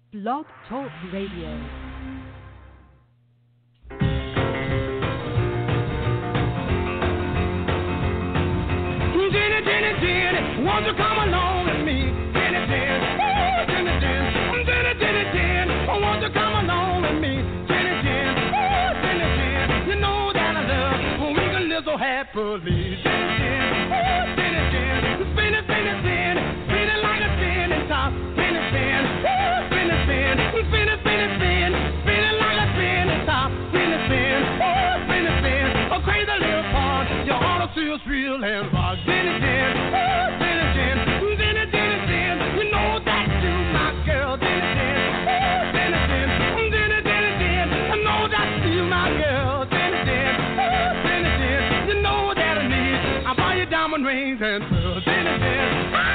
Blog Talk Radio. Jenny, Jenny, Jenny, won't you come along with me? Jenny, Jenny, oh, Jenny, Jenny, Jenny, Jenny, Jenny, oh, won't you come along with me? Jenny, Jenny, oh, Jenny, Jenny, you know that I love when we can live so happily. Jenny, Jenny, oh, Jenny, Jenny, spinning, spinning, spinning, spinning like a spinning top. Spinning, spinning, oh, spinning, spinning, spinning, spinning, spinning, spinning like a spinning top. Spinning, spinning, oh, spinning, spinning, a crazy little part. Your heart feels real and rock. Jenny, Jenny, oh, Jenny, Jenny, Jenny, Jenny, Jenny, you know that you my girl. Jenny, Jenny, oh, Jenny, Jenny, Jenny, Jenny, Jenny, I know that you my girl. Jenny, Jenny, oh, Jenny, Jenny, you know that I need. I buy you diamond rings and pearls. Jenny, Jenny.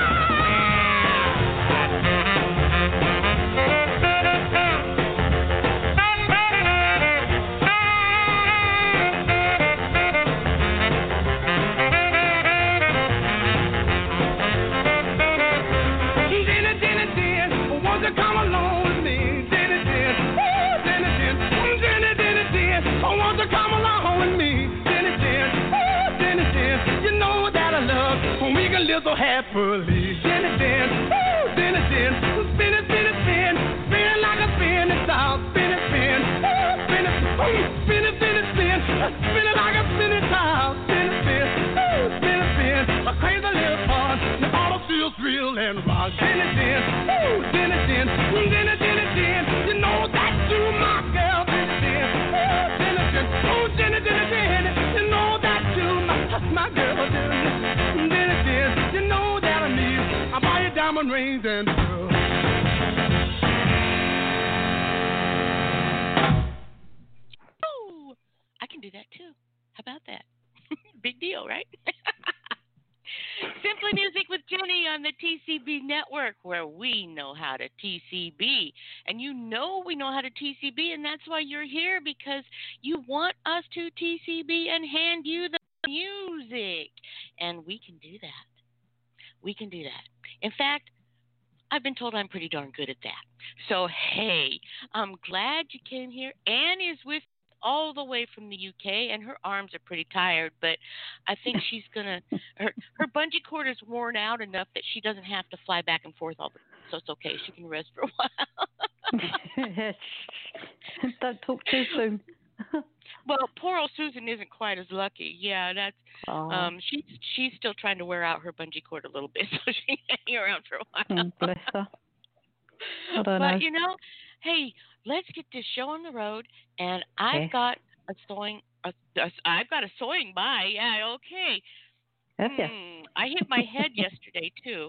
Come along with me, Jenny, Jenny, oh, Jenny, Jenny, Jenny, Jenny, Jenny, I want to come along with me, Jenny, Jenny, oh, Jenny, Jenny, you know that I love when we can live so happily, Jenny, Jenny, oh, Jenny, Jenny, spinning, spinning, spinning, spinning like a spinning top, spinning, spinning, oh, spinning, oh, spinning, spinning, spinning, spinning like a spinning top, spinning, spinning, oh, spinning, spinning, a crazy little part, the auto feels real and rock, Jenny, Jenny, oh, Jenny, Jenny, Jenny, Jenny, Jenny, you know that you my girl, Jenny, Jenny, oh, Jenny, Jenny, oh, Jenny, Jenny, Jenny, you know that you my girl, Jenny, Jenny, Jenny, you know that I need, I buy you diamond rings and pearls. Oh, I can do that too. How about that? Big deal, right? Simply Music with Jenny on the TCB network, where we know how to TCB. And you know we know how to TCB, and that's why you're here, because you want us to TCB and hand you the music. And we can do that. We can do that. In fact, I've been told I'm pretty darn good at that. So, hey, I'm glad you came here. Ann is with all the way from the UK, and her arms are pretty tired, but I think she's gonna her bungee cord is worn out enough that she doesn't have to fly back and forth all the time, so it's okay. She can rest for a while. Don't talk too soon. Well, poor old Susan isn't quite as lucky. Yeah, that's she's still trying to wear out her bungee cord a little bit, so she can hang around for a while. Oh, bless her. I don't But know. you know, hey, let's get this show on the road, and I've got a sewing. I've got a sewing by. Yeah, okay. Have you? I hit my head yesterday too.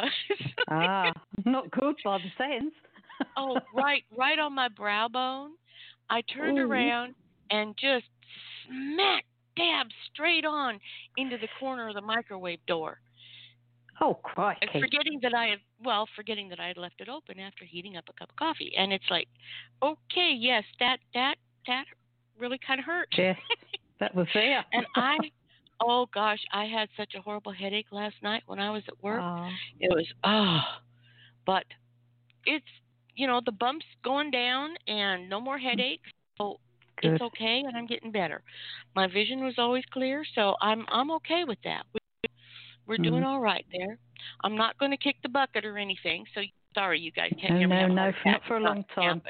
Not good by the sense. Oh, right on my brow bone. I turned around and just smack dab straight on into the corner of the microwave door. Oh, crikey. Forgetting that I had left it open after heating up a cup of coffee. And it's like, okay, yes, that really kind of hurt. Yes, that was there. And oh gosh, I had such a horrible headache last night when I was at work. It was, but it's, the bump's going down and no more headaches. So Good. It's okay, and I'm getting better. My vision was always clear, so I'm okay with that. We're doing all right there. I'm not going to kick the bucket or anything, so sorry you guys can't hear me. No, not for a long time.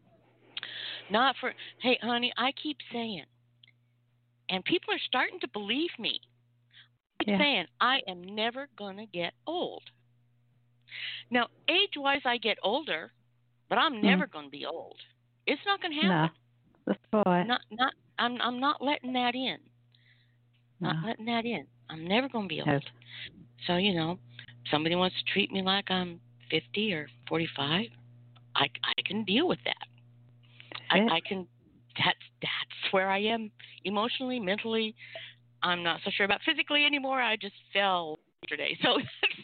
Hey, honey, I keep saying, and people are starting to believe me. I keep saying, I am never going to get old. Now, age-wise, I get older, but I'm never going to be old. It's not going to happen. No, that's right. I'm not letting that in. Not letting that in. I'm never going to be old. No. So, somebody wants to treat me like I'm 50 or 45, I can deal with that. I can. That's where I am emotionally, mentally. I'm not so sure about physically anymore. I just fell yesterday, so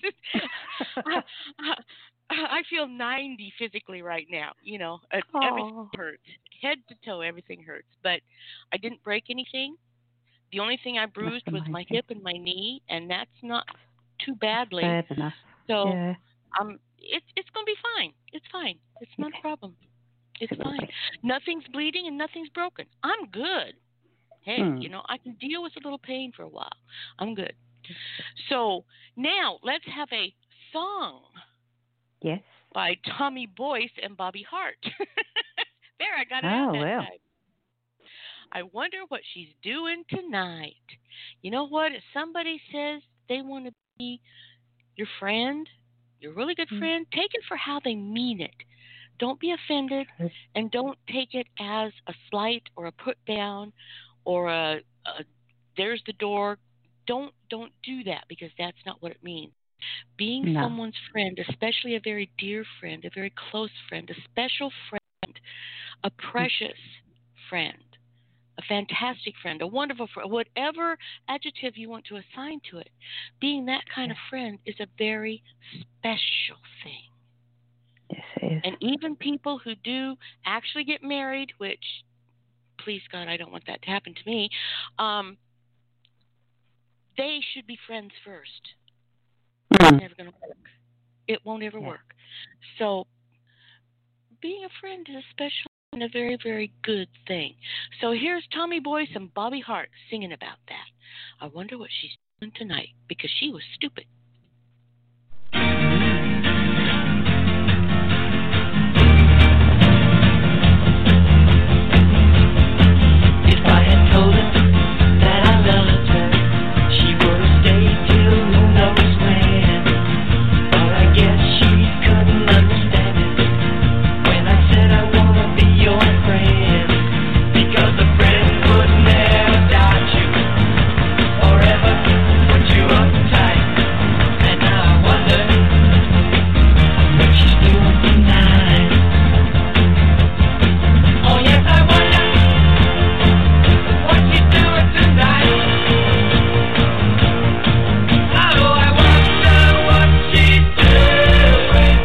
I feel 90 physically right now. Everything hurts, head to toe, everything hurts. But I didn't break anything. The only thing I bruised was my hip and my knee, and that's not too badly. Bad enough. So it's going to be fine. It's fine. It's not a problem. It's fine. Nothing's bleeding and nothing's broken. I'm good. Hey, I can deal with a little pain for a while. I'm good. So now let's have a song. Yes. By Tommy Boyce and Bobby Hart. There, I got it out that time. I wonder what she's doing tonight. You know what? If somebody says they want to be your friend, your really good friend, take it for how they mean it. Don't be offended, and don't take it as a slight or a put down or a there's the door. Don't do that, because that's not what it means. Being someone's friend, especially a very dear friend, a very close friend, a special friend, a precious friend, a fantastic friend, a wonderful friend, whatever adjective you want to assign to it, being that kind of friend is a very special thing. Yes, it is. And even people who do actually get married, which, please God, I don't want that to happen to me, they should be friends first. It's never going to work. It won't ever work. So being a friend is a special and a very, very good thing. So here's Tommy Boyce and Bobby Hart singing about that. I wonder what she's doing tonight, because she was stupid. If I had told her that I loved her, she would have stayed till who knows when. But I guess she couldn't understand it when I said I wanna be your friend. Because a friend would never doubt you, or ever put you uptight. And now I wonder what she's doing tonight. Oh yes, I wonder what she's doing tonight. Oh, I wonder what she's doing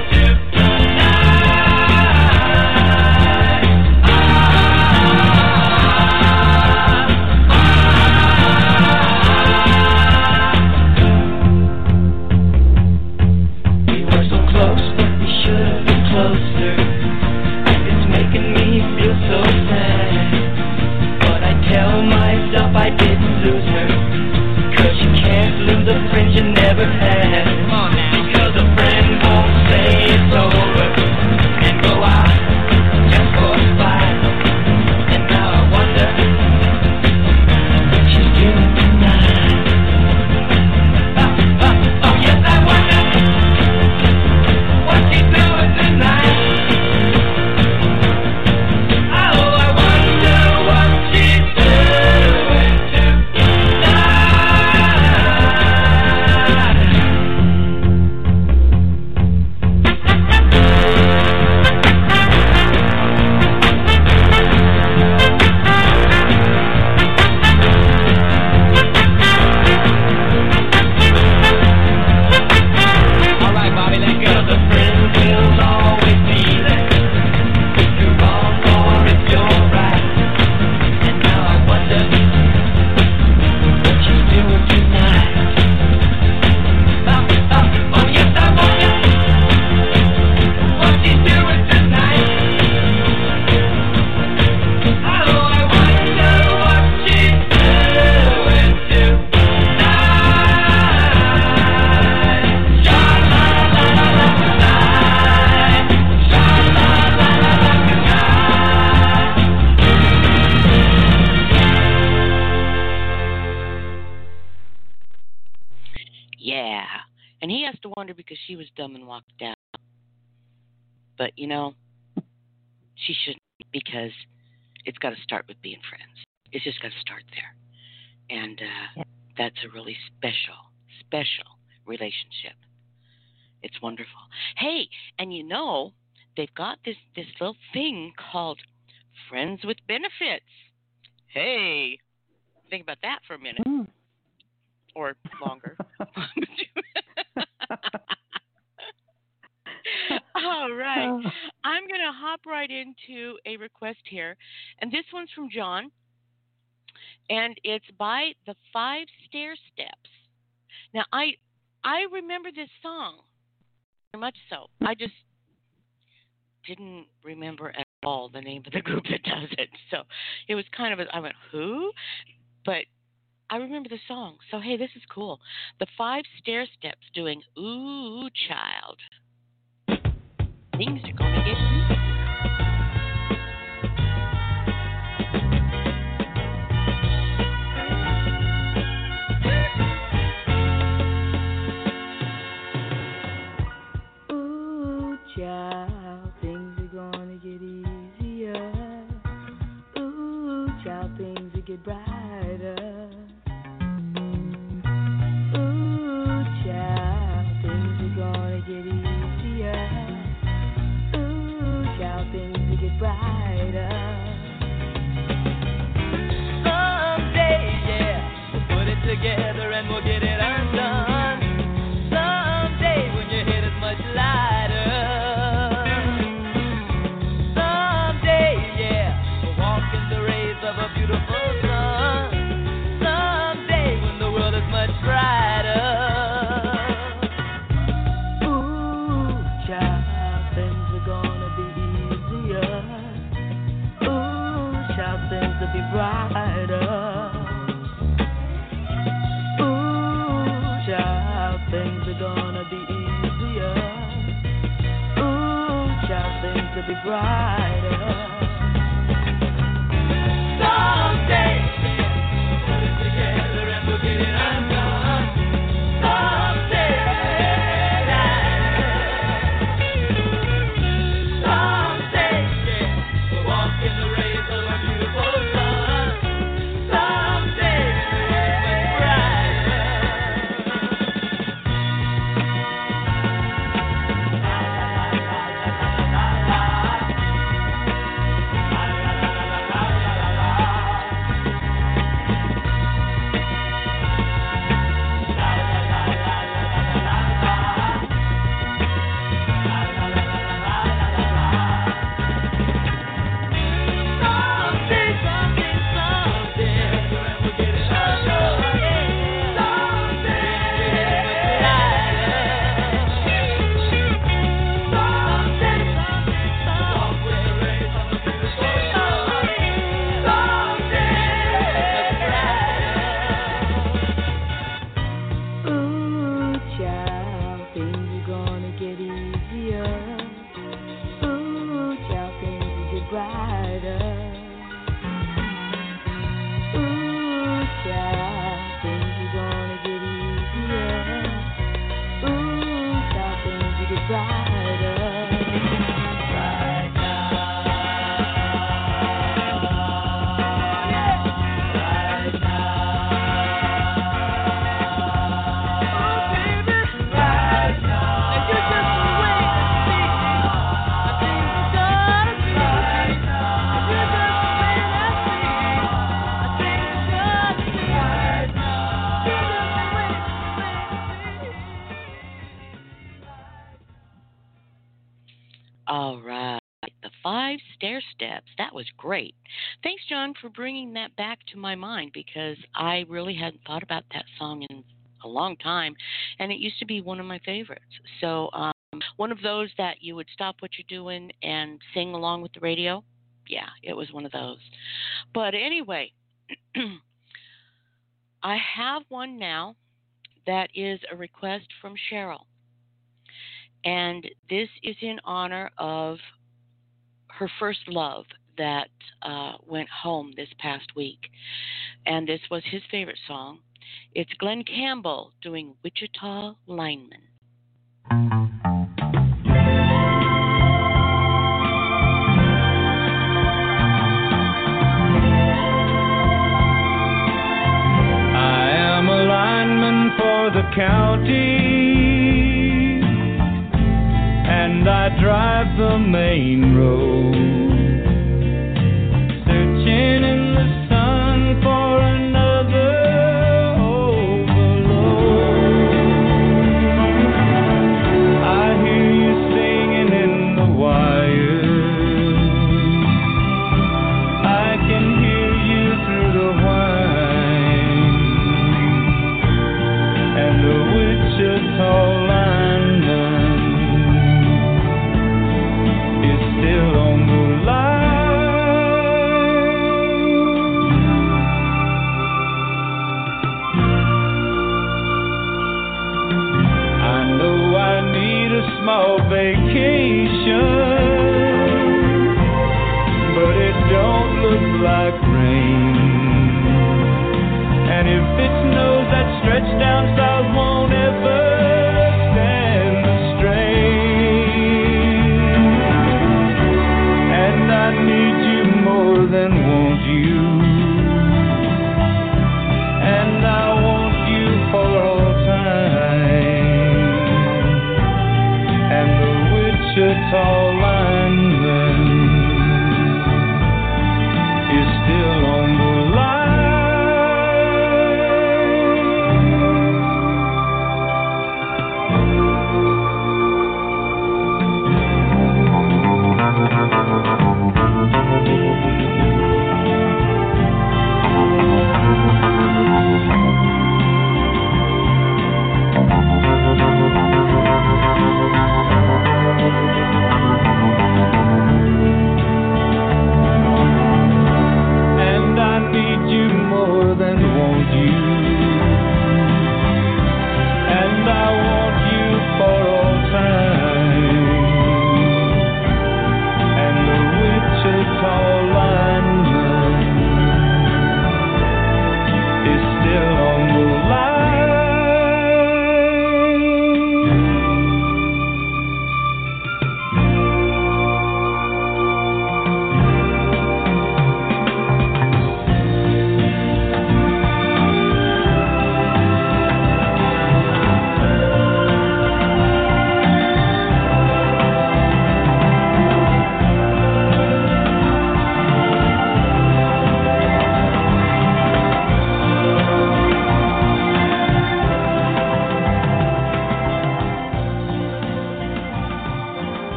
We were so close, but we should have been closer. And it's making me feel so sad. But I tell myself I didn't lose her, 'cause you can't lose a friend you never had. Because a friend won't say it's over and go out just for a fight. And now I wonder what she's doing tonight. Oh yes, I wonder what she's doing tonight. Oh, I wonder what she's doing Alright, Bobby, let go. The friend will always be there, if you're wrong or if you're right. And now I wonder what she's doing tonight. Oh yes, I wonder what she's doing tonight. Oh, I wonder what she's doing tonight. Yeah. And he has to wonder because she was dumb and walked out. But, she shouldn't, because it's got to start with being friends. It's just got to start there. And that's a really special relationship. It's wonderful. Hey, and they've got this little thing called Friends with Benefits. Hey, think about that for a minute. Or longer. All right. I'm going to hop right into a request here. And this one's from John. And it's by the 5 Stair Steps. Now, I remember this song very much so. didn't remember at all the name of the group that does it. So it was kind of I went, who? But I remember the song. So, hey, this is cool. The 5 Stair Steps doing Ooh Child. Things are going to get easy. Ooh, child, things are gonna get easier. Ooh, child, things will get brighter. Ooh, child, things are gonna get easier. Ooh, child, things will get brighter. Someday, yeah, we'll put it together and we'll get it undone. Someday, when your head is much lighter. Someday, yeah, we'll walk in the rays of a beautiful sun. Someday, when the world is much brighter. Ooh, child, things are gonna be easier. Ooh, child, things will be brighter. Ooh, child, things are gonna be easier. Ooh, child, things will be brighter. Someday, put it together and we'll get it undone. Someday, we'll walk in the rays of a beautiful sun. Someday, much Ooh, child, things are gonna get easier. Ooh, child, things will get brighter. Ooh, child, things are gonna get easier. Ooh, child, things will get brighter. Right now. Right now. All right. The 5 Stair Steps. That was great. Thanks, John, for bringing that back to my mind because I really hadn't thought about that song in a long time, and it used to be one of my favorites. So one of those that you would stop what you're doing and sing along with the radio. Yeah, it was one of those. But anyway, I have one now that is a request from Cheryl. And this is in honor of her first love that went home this past week. And this was his favorite song. It's Glenn Campbell doing Wichita Lineman. I am a lineman for the county, and I drive the main road, searching in the sun for another overload. I hear you singing in the wire, I can hear you through the whine, and the Wichita lineman is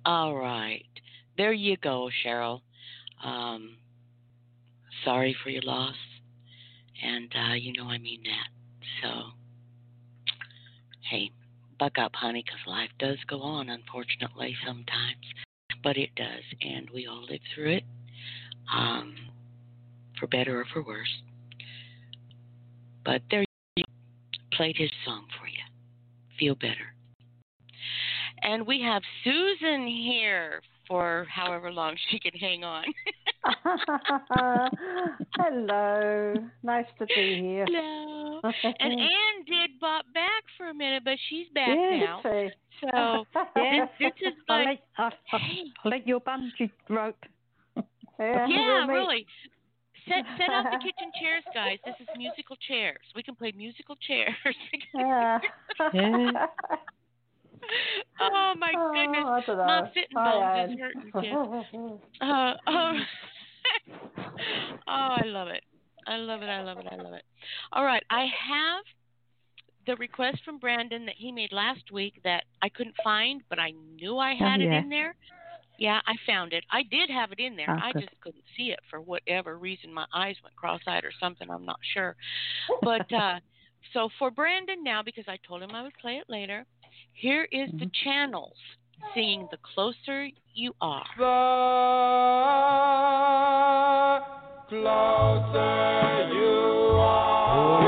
All right. There you go, Cheryl. Sorry for your loss. And I mean that. So, hey, buck up, honey, because life does go on, unfortunately, sometimes. But it does, and we all live through it, for better or for worse. But there you played his song for you. Feel better. And we have Susan here for however long she can hang on. Hello. Nice to be here. Hello. And Ann did bop back for a minute, but she's back now. See. So this is like, I'll let your bungee rope. Yeah, really. Set out the kitchen chairs, guys. This is musical chairs. We can play musical chairs. Oh my goodness! My sitting bones is hurting. Oh, I love it. I love it. I love it. I love it. All right, I have the request from Brandon that he made last week that I couldn't find, but I knew I had it in there. Yeah, I found it. I did have it in there. I just couldn't see it for whatever reason. My eyes went cross-eyed or something. I'm not sure. But so for Brandon now, because I told him I would play it later, here is the Channels singing The Closer You Are. The closer you are.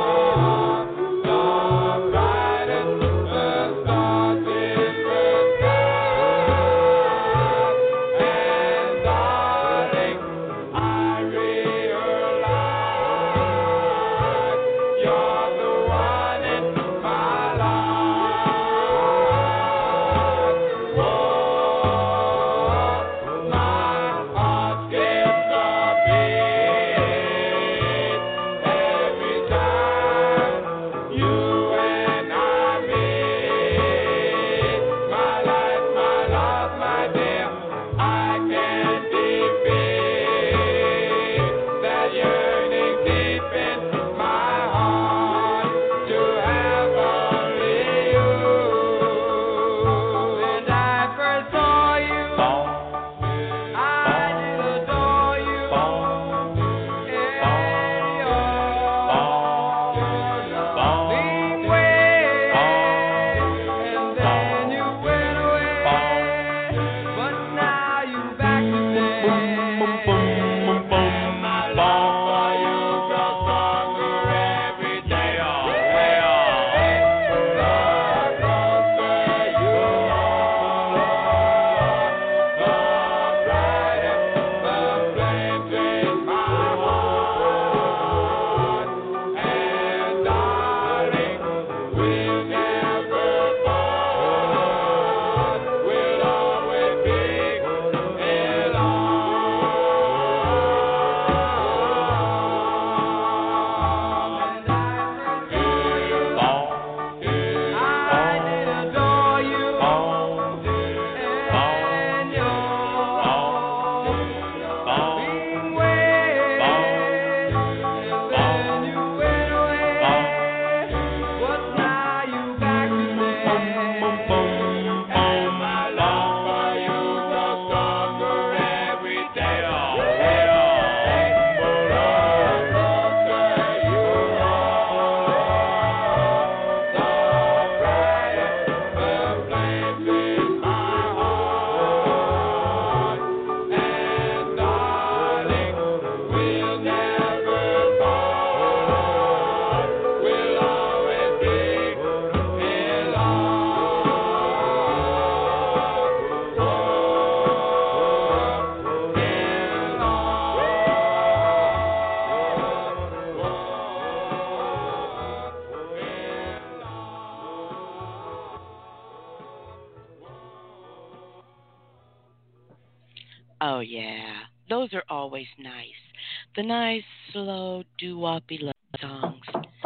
Oh, yeah. Those are always nice. The nice, slow, doo-woppy love songs.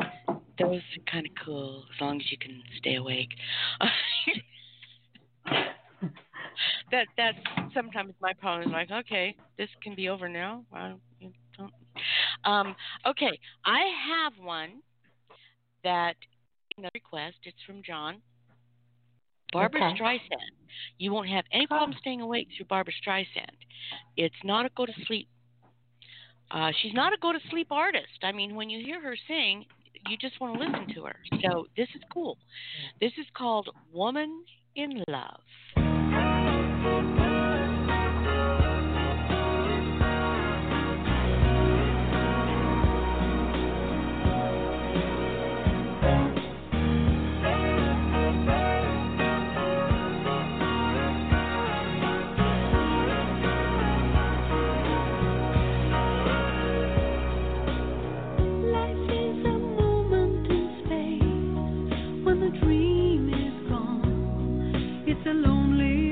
Those are kind of cool, as long as you can stay awake. That's sometimes my problem. Is like, okay, this can be over now. Well, you don't. Okay, I have one that, request. It's from John. Barbara Okay. Streisand. You won't have any problem staying awake through Barbara Streisand. It's not a go-to-sleep. She's not a go-to-sleep artist. I mean, when you hear her sing, you just want to listen to her. So this is cool. This is called Woman in Love. It's a lonely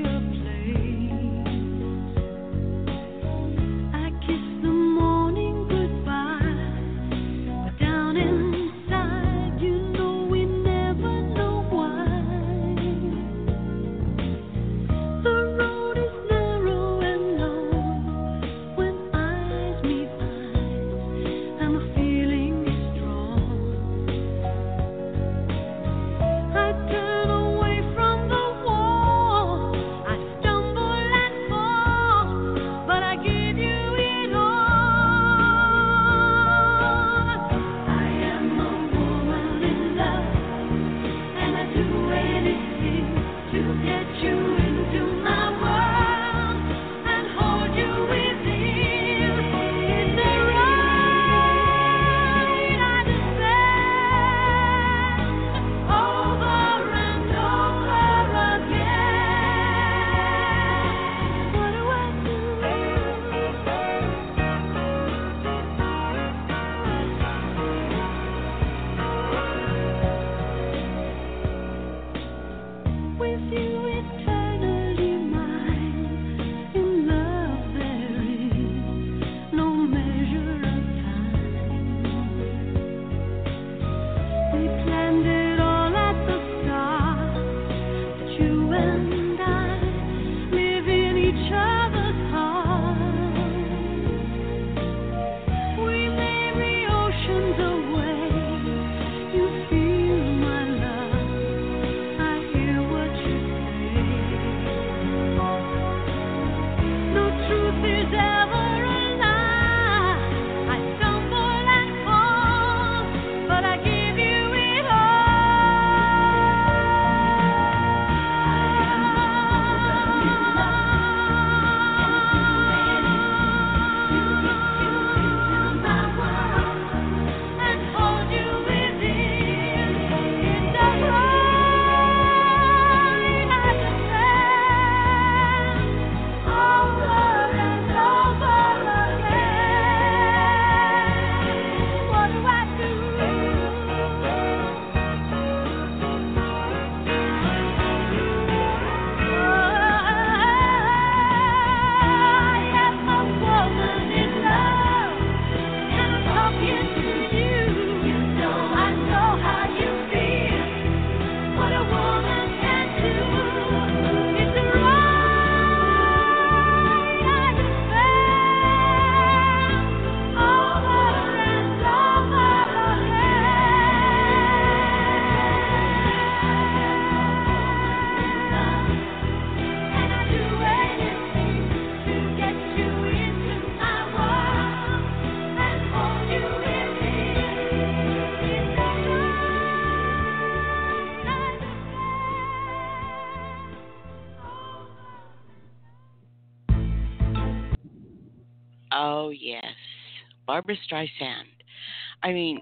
Oh, yes. Barbara Streisand. I mean,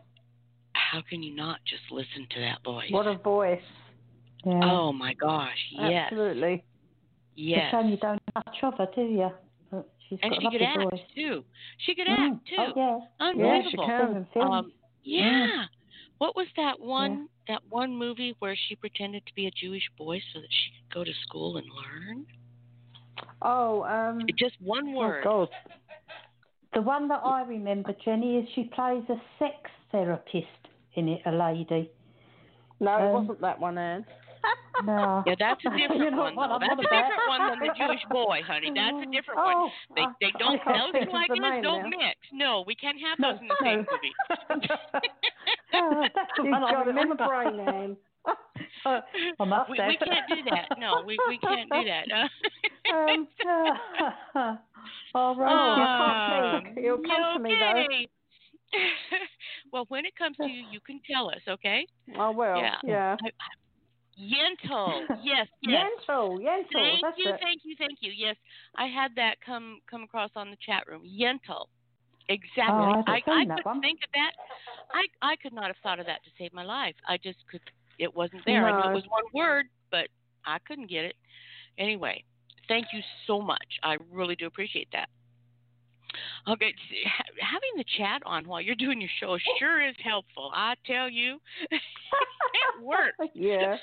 how can you not just listen to that voice? What a voice. Yeah. Oh, my gosh. Yes. Absolutely. Yes. It's a shame you don't have much of her, do you? But she's And got she a could lovely act, voice. too. She could act, too. Oh, yeah. Unbelievable. Yeah, she can. Film. Yeah. What was that one movie where she pretended to be a Jewish boy so that she could go to school and learn? Oh, Just one word. Oh, God. The one that I remember, Jenny, is she plays a sex therapist in it, a lady. No, it wasn't that one, Anne. No. Yeah, that's a different You know one, what though. I'm That's on a about. different one than the Jewish boy, honey. That's a different Oh, one. They don't, I can't those think two of the ideas name don't now. mix. No, we can't have those in the same movie. Oh, that's the You've one I got it on the remember. brain, Anne. I'm we can't do that. No, we can't do that. All right. Oh, you can't think. You'll come to me, though. okay. Well, when it comes to you, you can tell us, okay? I will. Yeah. Yentl. Yes. Yentl. Thank That's you, it. thank you. Yes, I had that come across on the chat room. Yentl. Exactly. Oh, I I haven't seen that could one. think of that. I could not have thought of that to save my life. I just could. It wasn't there. I knew it was one word, but I couldn't get it. Anyway, thank you so much. I really do appreciate that. Okay, having the chat on while you're doing your show sure is helpful. I tell you, it works. Yeah.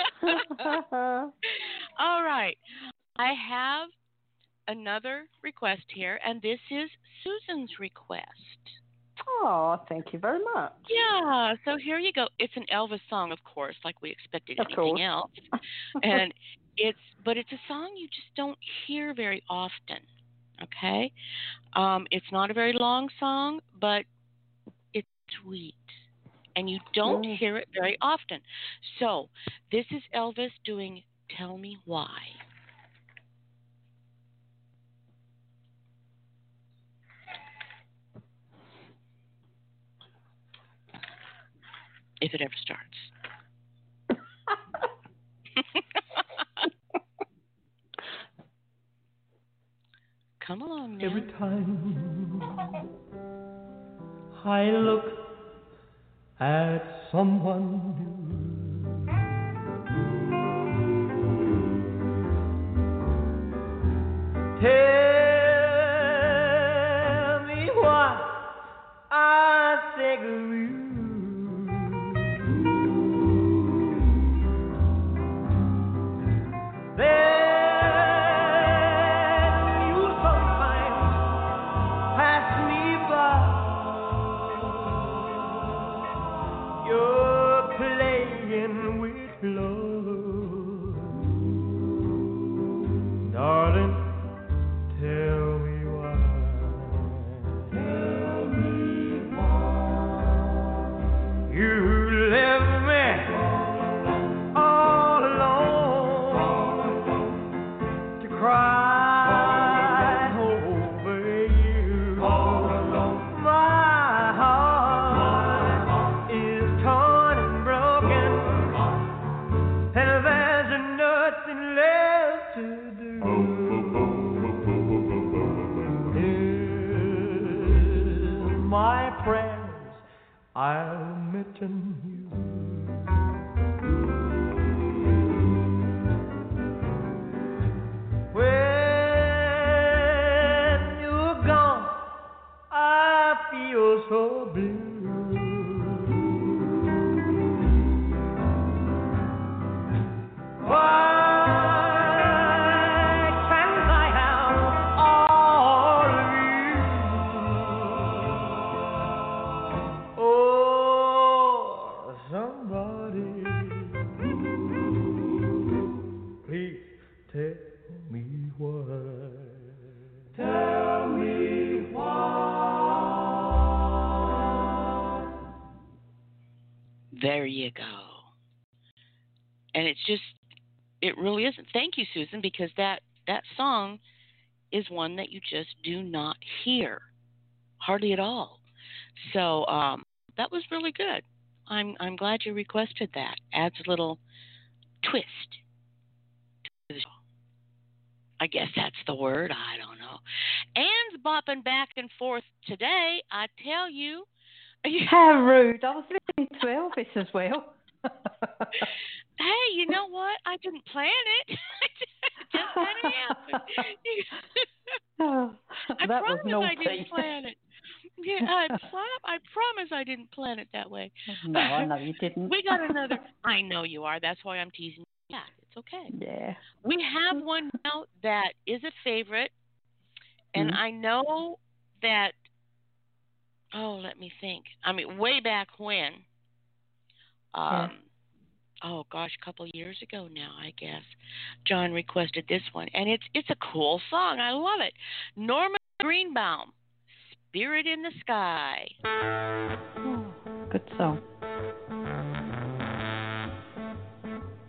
All right. I have another request here, and this is Susan's request. Oh, thank you very much. Yeah, so here you go. It's an Elvis song, of course, like we expected Of anything course. else. And it's a song you just don't hear very often. Okay? It's not a very long song, but it's sweet. And you don't hear it very often. So, this is Elvis doing Tell Me Why. If it ever starts. Come along now. Every time I look at someone new, tell me what I think of you. I'll mention you. When you're gone, I feel so blue. There you go. And it's just, it really isn't. Thank you, Susan, because that song is one that you just do not hear hardly at all. So that was really good. I'm glad you requested that. Adds a little twist to the show. I guess that's the word. I don't know. Anne's bopping back and forth today. I tell you. How rude. I was listening to Elvis as well. Hey, you know what? I didn't plan it. It just kind of happened. I promise I didn't plan it. Yeah, I promise I didn't plan it that way. No, I know you didn't. We got another. I know you are. That's why I'm teasing you. Yeah, it's okay. Yeah. We have one now that is a favorite, and I know that. Oh, let me think. I mean, way back when. Oh gosh, a couple years ago now, I guess. John requested this one, and it's a cool song. I love it. Norman Greenbaum, "Spirit in the Sky." Oh, good song.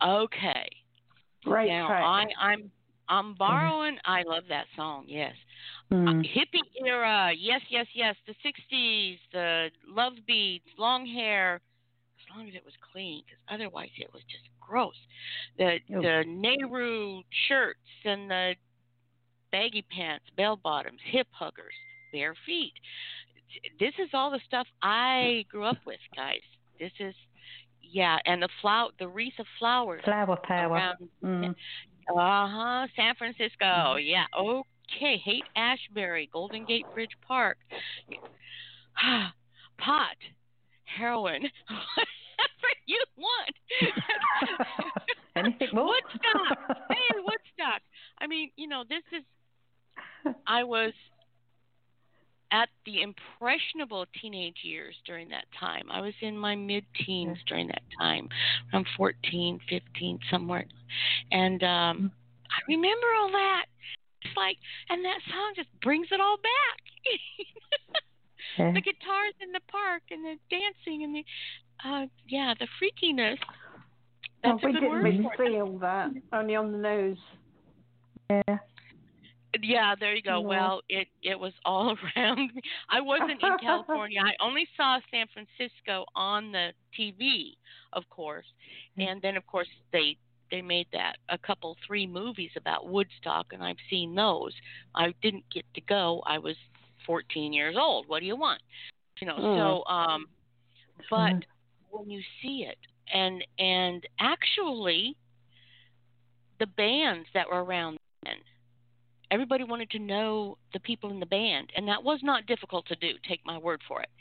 Okay. Great now track. I'm borrowing. I love that song. Yes. Hippie era. Yes. The 60s. The love beads. Long hair. As long as it was clean, because otherwise it was just gross. The Nehru shirts and the baggy pants, bell bottoms, hip huggers, bare feet. This is all the stuff I grew up with, guys. This is, and the wreath of flowers. Flower power. Around, San Francisco. Yeah, okay. Haight-Ashbury, Golden Gate Bridge Park. Pot, heroin, whatever you want. Anything more? Woodstock. Hey, Woodstock. I mean, I was at the impressionable teenage years during that time. I was in my mid-teens during that time. I'm 14, 15, somewhere. And I remember all that. It's like, and that song just brings it all back. The guitars in the park and the dancing and the freakiness. That's a good word for it. We didn't really feel that, only on the news. Yeah. Yeah, there you go. Yeah. Well, it was all around me. I wasn't in California. I only saw San Francisco on the TV, of course. And then, of course, they made that 3 movies about Woodstock, and I've seen those. I didn't get to go. I was 14 years old. What do you want? But when you see it, and actually the bands that were around then, everybody wanted to know the people in the band, and that was not difficult to do. Take my word for it.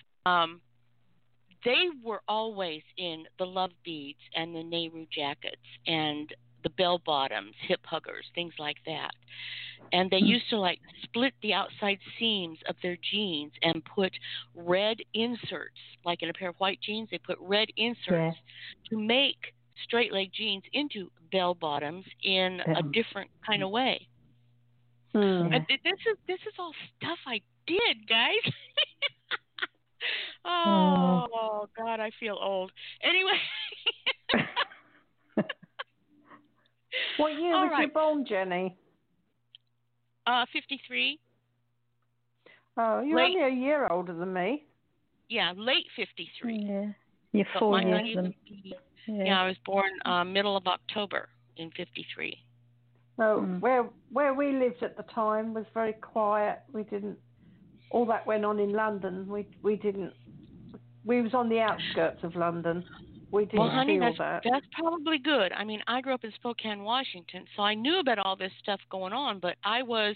They were always in the love beads and the Nehru jackets and the bell bottoms, hip huggers, things like that. And they used to split the outside seams of their jeans and put red inserts, like in a pair of white jeans, they put red inserts to make straight leg jeans into bell bottoms in a different kind of way. And this is all stuff I did, guys. Oh God, I feel old. Anyway. What year was you born, Jenny? 53. Oh, you're only a year older than me. Yeah, late 53. Yeah, you're 4 years. I was born middle of October in 53. So where we lived at the time was very quiet. We didn't. All that went on in London. We didn't. We was on the outskirts of London. We didn't honey, feel that. That's probably good. I mean, I grew up in Spokane, Washington, so I knew about all this stuff going on, but I was,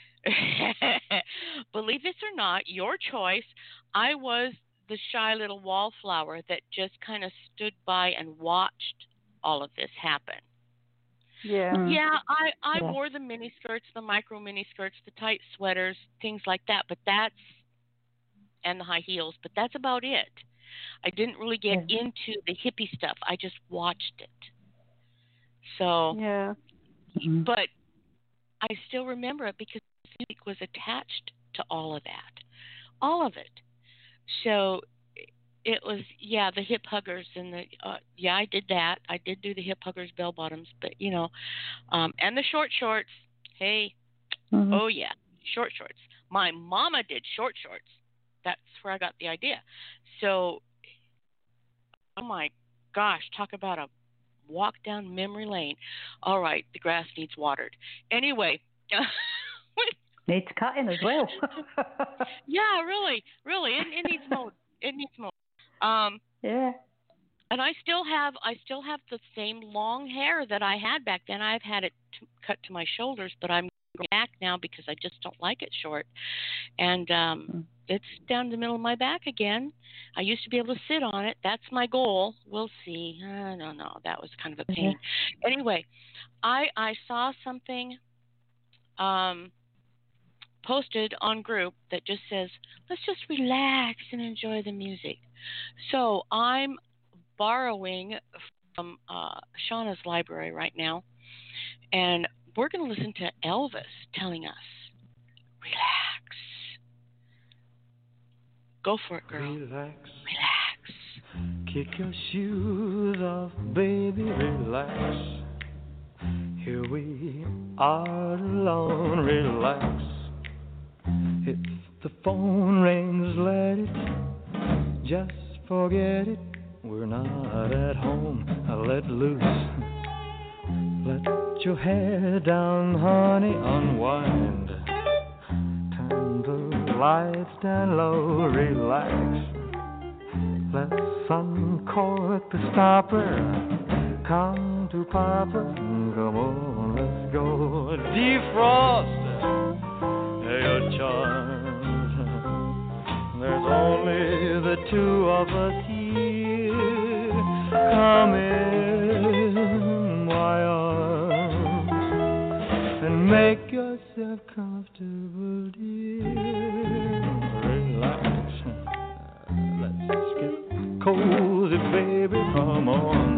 believe this or not, your choice, I was the shy little wallflower that just kind of stood by and watched all of this happen. Yeah. Yeah, I wore the mini skirts, the micro mini skirts, the tight sweaters, things like that, and the high heels, but that's about it. I didn't really get into the hippie stuff. I just watched it. So, but I still remember it because music was attached to all of that, all of it. So it was, the hip huggers and I did that. I did do the hip huggers, bell bottoms, but and the short shorts. Hey, oh yeah, short shorts. My mama did short shorts. That's where I got the idea. So, oh my gosh, talk about a walk down memory lane. All right, the grass needs watered. Anyway. Needs cutting as well. Yeah, really. It needs mowed. Yeah. And I still have the same long hair that I had back then. I've had it cut to my shoulders, but I'm back now because I just don't like it short. And it's down the middle of my back again. I used to be able to sit on it. That's my goal. We'll see. I don't know. That was kind of a pain. Anyway, I saw something posted on group that just says, let's just relax and enjoy the music. So I'm borrowing from Shauna's library right now, and we're going to listen to Elvis telling us, relax. Go for it, girl. Relax. Relax. Kick your shoes off, baby, relax. Here we are alone, relax. If the phone rings, let it, just forget it. We're not at home, let loose. Let your hair down, honey, unwind. Turn the lights down low, relax. Let's uncork the stopper. Come to Papa, come on, let's go. Defrost your charms. There's only the two of us here. Come in my arms and make yourself comfortable, dear. Relax. Let's get cozy, baby, come on.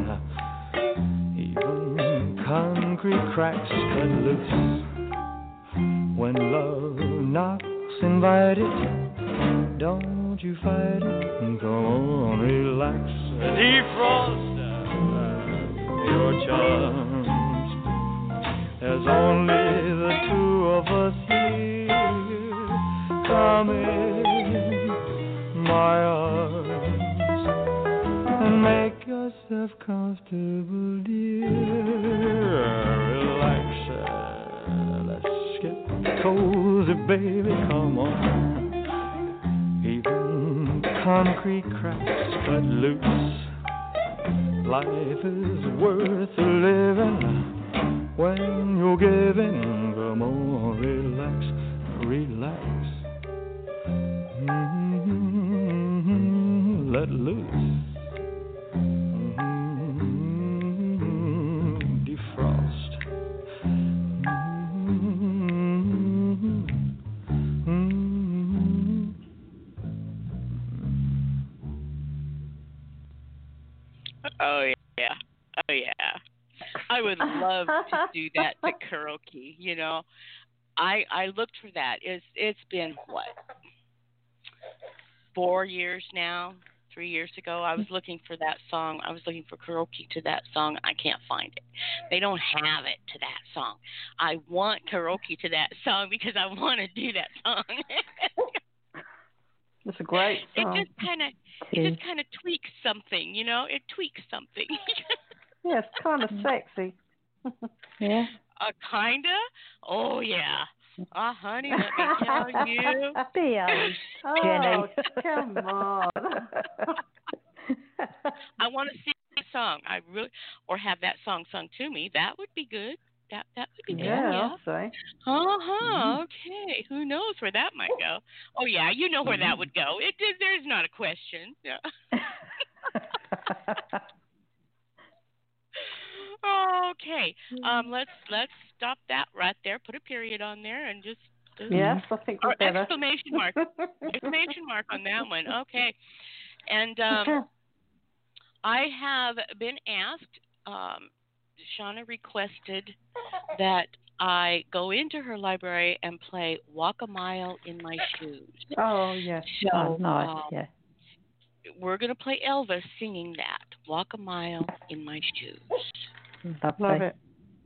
Even concrete cracks cut loose. When love knocks, invite it. Don't you fight it. Come on, relax. Defrost your charms. There's only the two of us here. Come in my arms and make yourself comfortable, dear. Relax. Let's get cozy, baby, come on. Even concrete cracks cut loose. Life is worth living when you're giving. Come on, relax, relax. Let loose. Defrost. Oh yeah, oh yeah. I would love to do that to karaoke. You know, I looked for that. It's been what, 4 years now? 3 years ago, I was looking for that song. I was looking for karaoke to that song. I can't find it. They don't have it to that song. I want karaoke to that song because I want to do that song. It's a great song. It just kind of tweaks something, you know. It tweaks something. Yeah, it's kind of sexy. Yeah. Kinda? Oh, yeah. Honey, let me tell you. Jenny. Come on. I want to sing a song. I really, or have that song sung to me. That would be good. That would be good. Yeah, I'll say. Okay. Who knows where that might go? Oh yeah, you know where that would go. There's not a question. Yeah. Okay. Let's stop that right there. Put a period on there and just yes, I think we better. Exclamation mark. Exclamation mark on that one. Okay. And I have been asked. Shauna requested that I go into her library and play "Walk a Mile in My Shoes." Oh yes. So nice. Yeah. we're gonna play Elvis singing that "Walk a Mile in My Shoes." Love it.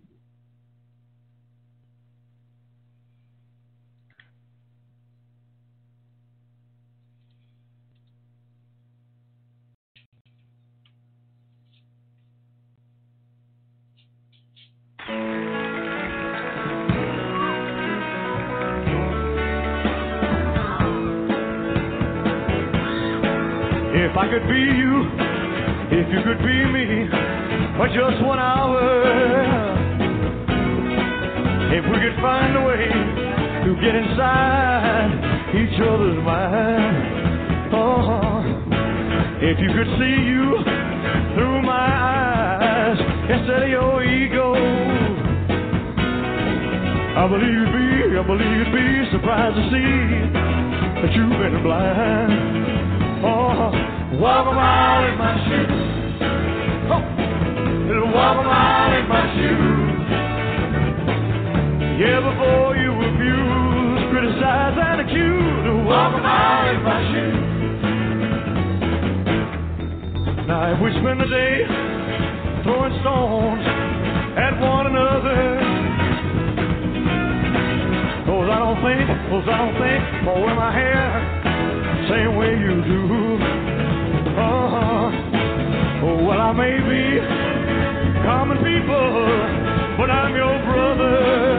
If I could be you, if you could be me, for just 1 hour. If we could find a way to get inside each other's mind. Oh, if you could see you through my eyes instead of your ego, I believe you'd be surprised to see that you've been blind. Oh, walk a mile in my shoes. Oh, walk a mile in my shoes. Yeah, before you abuse, criticize, and accuse. Walk a mile in my shoes. Now We spend the day throwing stones at one another. 'Cause I don't think, or wear my hair same way you do. Oh, well, I may be common people, but I'm your brother.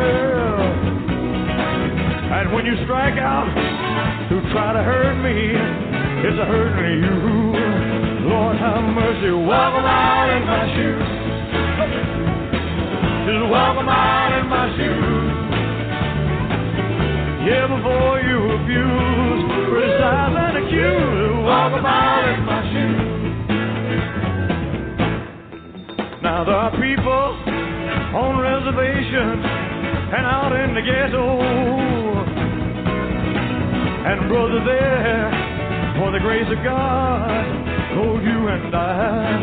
And when you strike out to try to hurt me, it's a hurting you. Lord have mercy, welcome out in my shoes. Just welcome out in my shoes. Yeah, before you abuse, criticize and accuse, welcome out in my shoes. Now there are people on reservations and out in the ghetto, and brother there, for the grace of God, oh, you and I.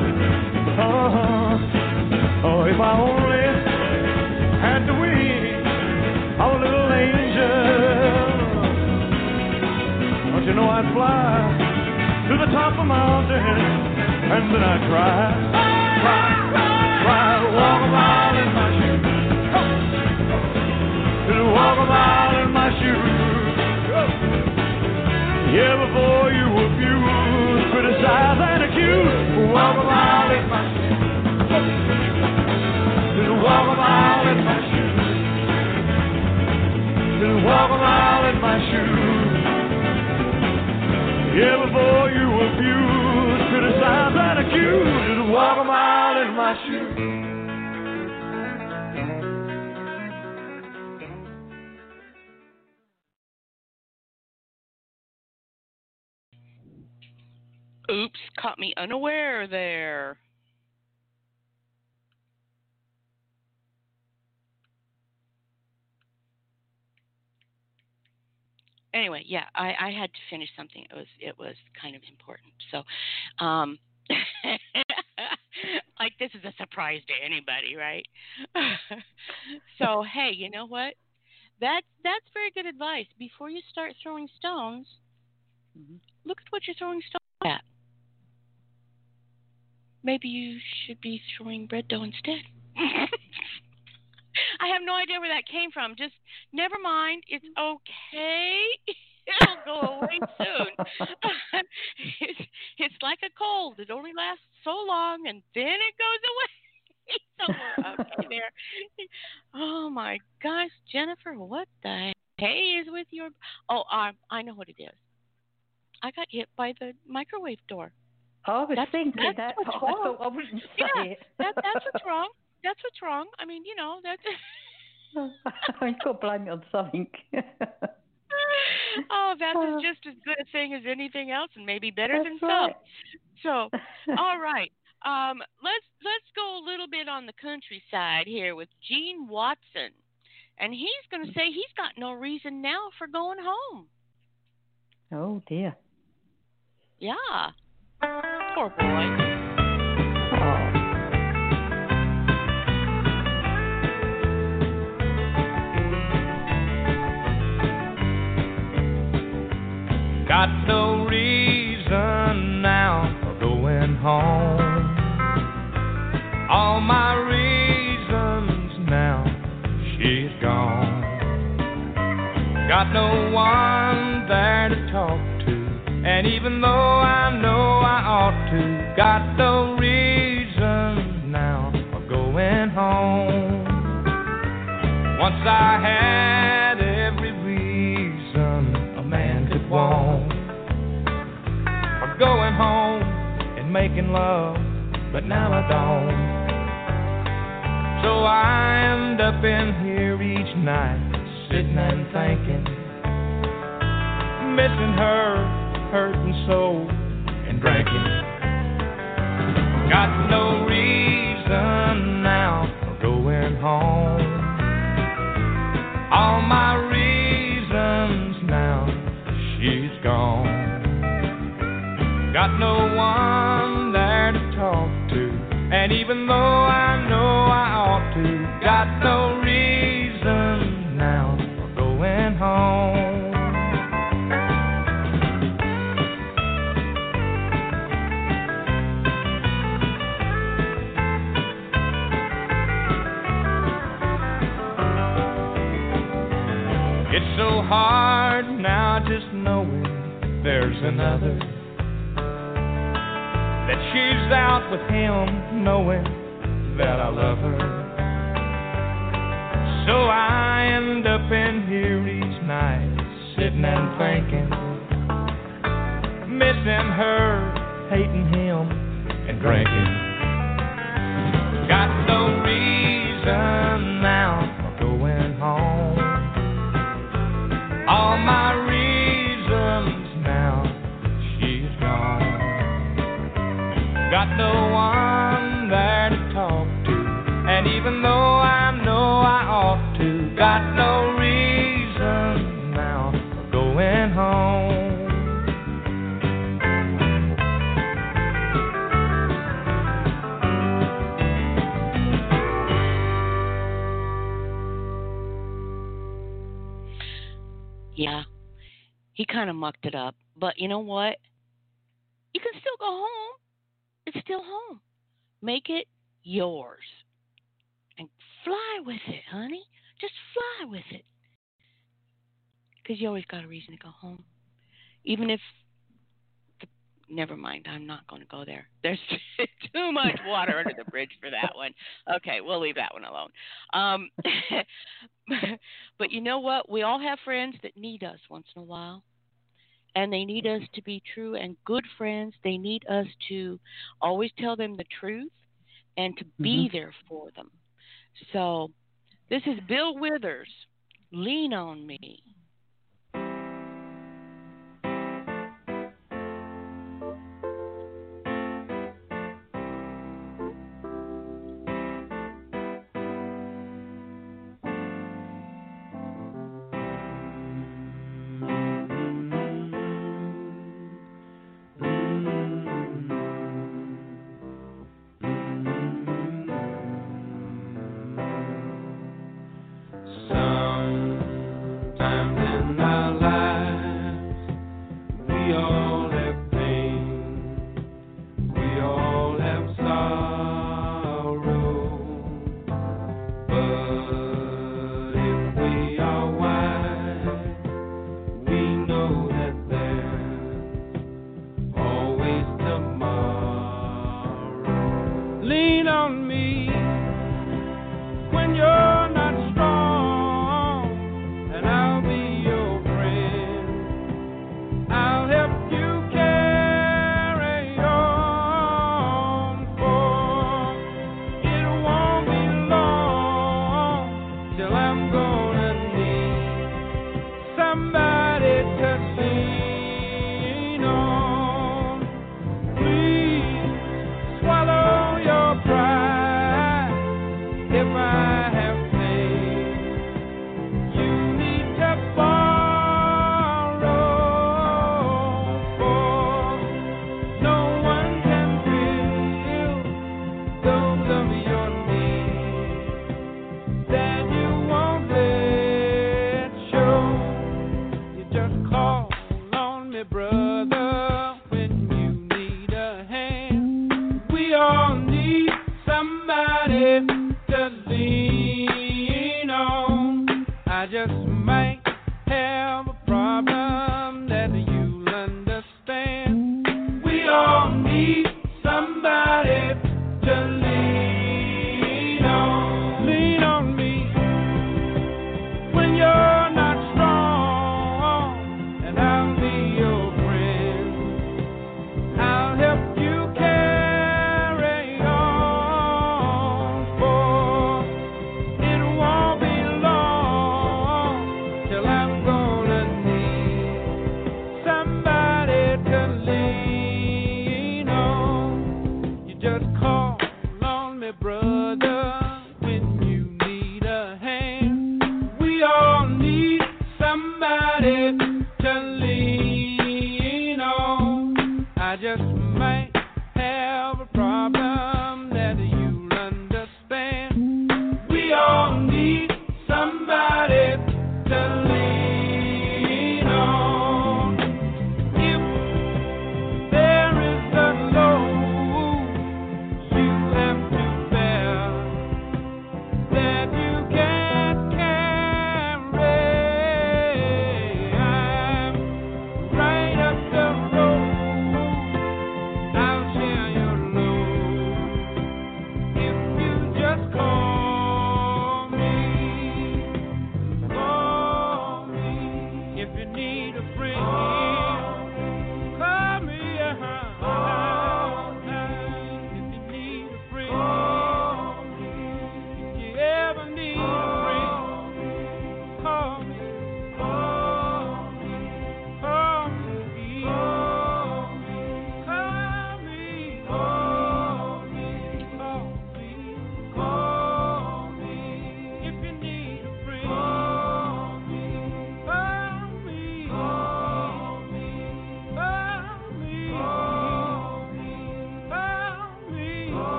Oh, if I only had the wings of a little angel, don't you know I'd fly to the top of the mountain, and then I'd cry, walk about in my shoes, walk about in my shoes. Yeah, before you abuse, criticize and accuse, walk about in my shoes. Just walk about in my shoes. Just walk about in my shoes. Yeah, before you abuse, criticize and accuse, just walk about in my shoes. Oops, caught me unaware there. Anyway, yeah, I had to finish something. It was kind of important. So, like this is a surprise to anybody, right? So, hey, you know what? That's very good advice. Before you start throwing stones, look at what you're throwing stones at. Maybe you should be throwing bread dough instead. I have no idea where that came from. Just never mind. It's okay. It'll go away soon. It's like a cold. It only lasts so long, and then it goes away. So we're okay there. Oh, my gosh, Jennifer, what the hey is with your... Oh, I know what it is. I got hit by the microwave door. I was thinking that's that. what's I wrong. thought I wouldn't say it. That's what's wrong. That's what's wrong. I mean, you know, that's... I've got to blame it on something. Oh, that is just as good a thing as anything else, and maybe better That's than right. some. So, all right. Let's go a little bit on the countryside here with Gene Watson, and he's going to say he's got no reason now for going home. Oh dear. Yeah. Poor boy. Oh. Got no reason now for going home. All my reasons now, she's gone. Got no one there to talk to, and even though I know I ought to, got no reason now for going home. Once I had every reason a man could want for going home and making love, but now I don't. So I end up in here each night, sitting and thinking, missing her, hurting so, and drinking. Got no reason now for going home. All my reasons now, she's gone. Got no one there to talk to, and even though I know I ought to, got no reason now for going home. another, that she's out with him knowing that I love her. So I end up in here each night, sitting and thinking, missing her, hating him, and drinking. Got no reason now for going home. All my reasons now, she's gone. Got no one there to talk to, and even though I know I ought to, got no reason now for going home. Yeah, he kind of mucked it up. But you know what? You can still go home. It's still home. Make it yours. And fly with it, honey. Just fly with it. Because you always got a reason to go home. Even if... Never mind, I'm not going to go there. There's too much water under the bridge for that one. Okay, we'll leave that one alone. But you know what? We all have friends that need us once in a while. And they need us to be true and good friends. They need us to always tell them the truth and to be there for them. So this is Bill Withers, Lean on Me. When you're not strong, and I'll be your friend.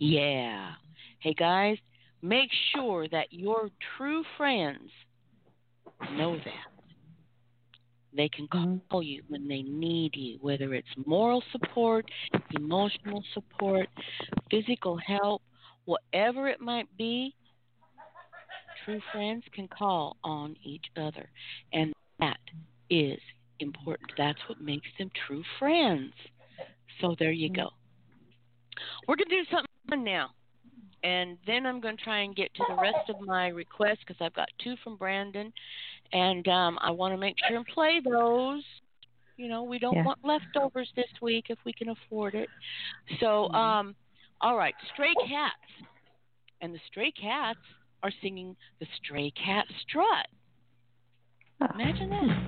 Yeah. Hey, guys, make sure that your true friends know that. They can call you when they need you, whether it's moral support, emotional support, physical help, whatever it might be. True friends can call on each other. And that is important. That's what makes them true friends. So there you go. We're going to do something fun now. And then I'm going to try and get to the rest of my requests because I've got 2 from Brandon. And I want to make sure and play those. You know, we don't want leftovers this week if we can afford it. So, all right, Stray Cats. And the Stray Cats are singing the Stray Cat Strut. Imagine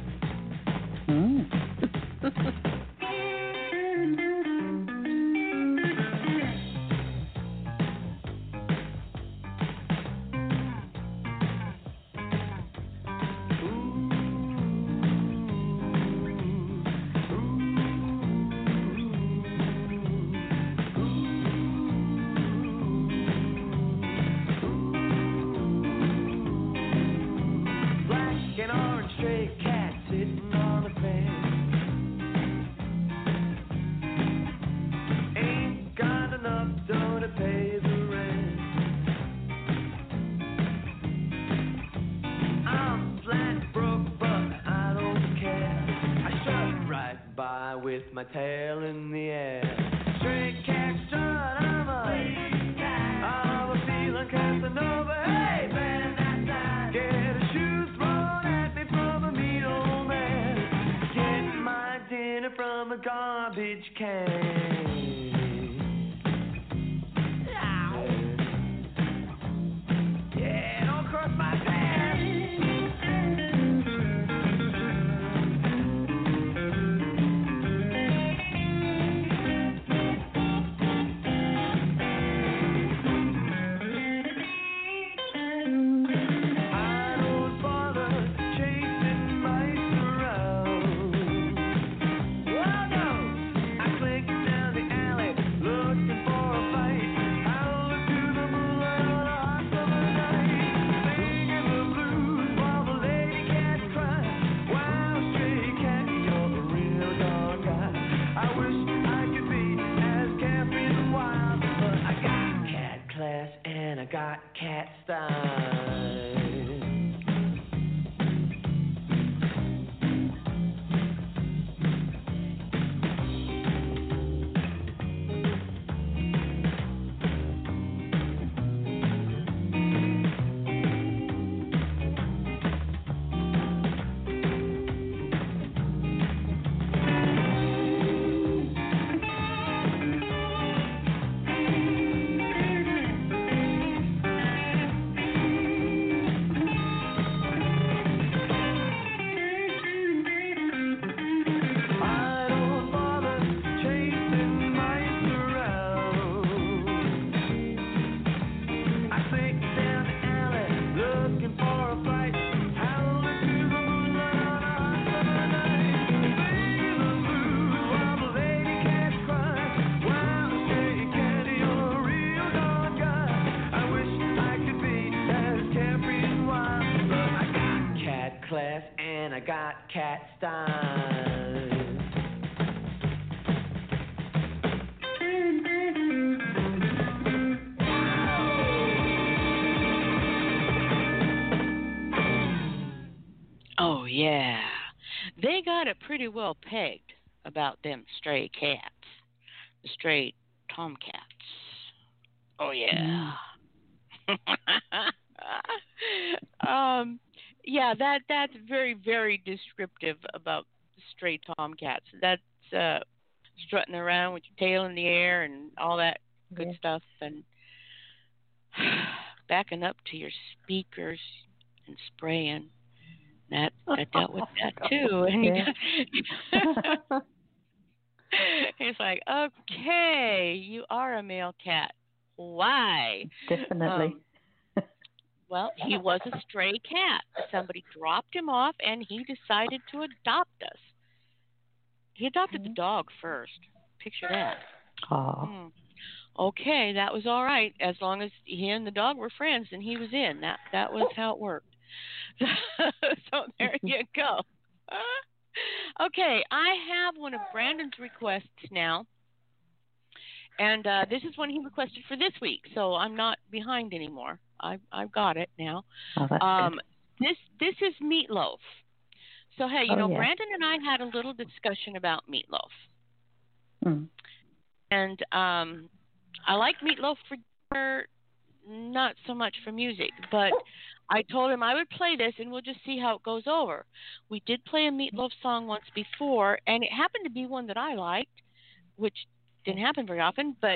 that. With my tail in the air, stray cat strut, I'm a feeling Casanova. Hey, man, that's that. Get a shoe thrown at me from a mean old man. Get my dinner from a garbage can. Yeah, don't cross my path. Got cat style. I got cat style. Oh, yeah. They got it pretty well pegged about them stray cats, the stray tomcats. Oh, yeah. Yeah, that's very, very descriptive about stray tomcats. That's strutting around with your tail in the air and all that good stuff, and backing up to your speakers and spraying. I dealt with that too. And it's like, okay, you are a male cat. Why? Definitely. Well, he was a stray cat. Somebody dropped him off, and he decided to adopt us. He adopted the dog first. Picture that. Okay, that was all right. As long as he and the dog were friends and he was in. That was how it worked. So there you go. Okay, I have one of Brandon's requests now. And this is one he requested for this week, so I'm not behind anymore. I've got it now. Oh, that's good. This is Meatloaf. So hey, you know, yeah. Brandon and I had a little discussion about Meatloaf. Mm. And I like Meatloaf for not so much for music, but I told him I would play this and we'll just see how it goes over. We did play a Meatloaf song once before, and it happened to be one that I liked, which didn't happen very often, but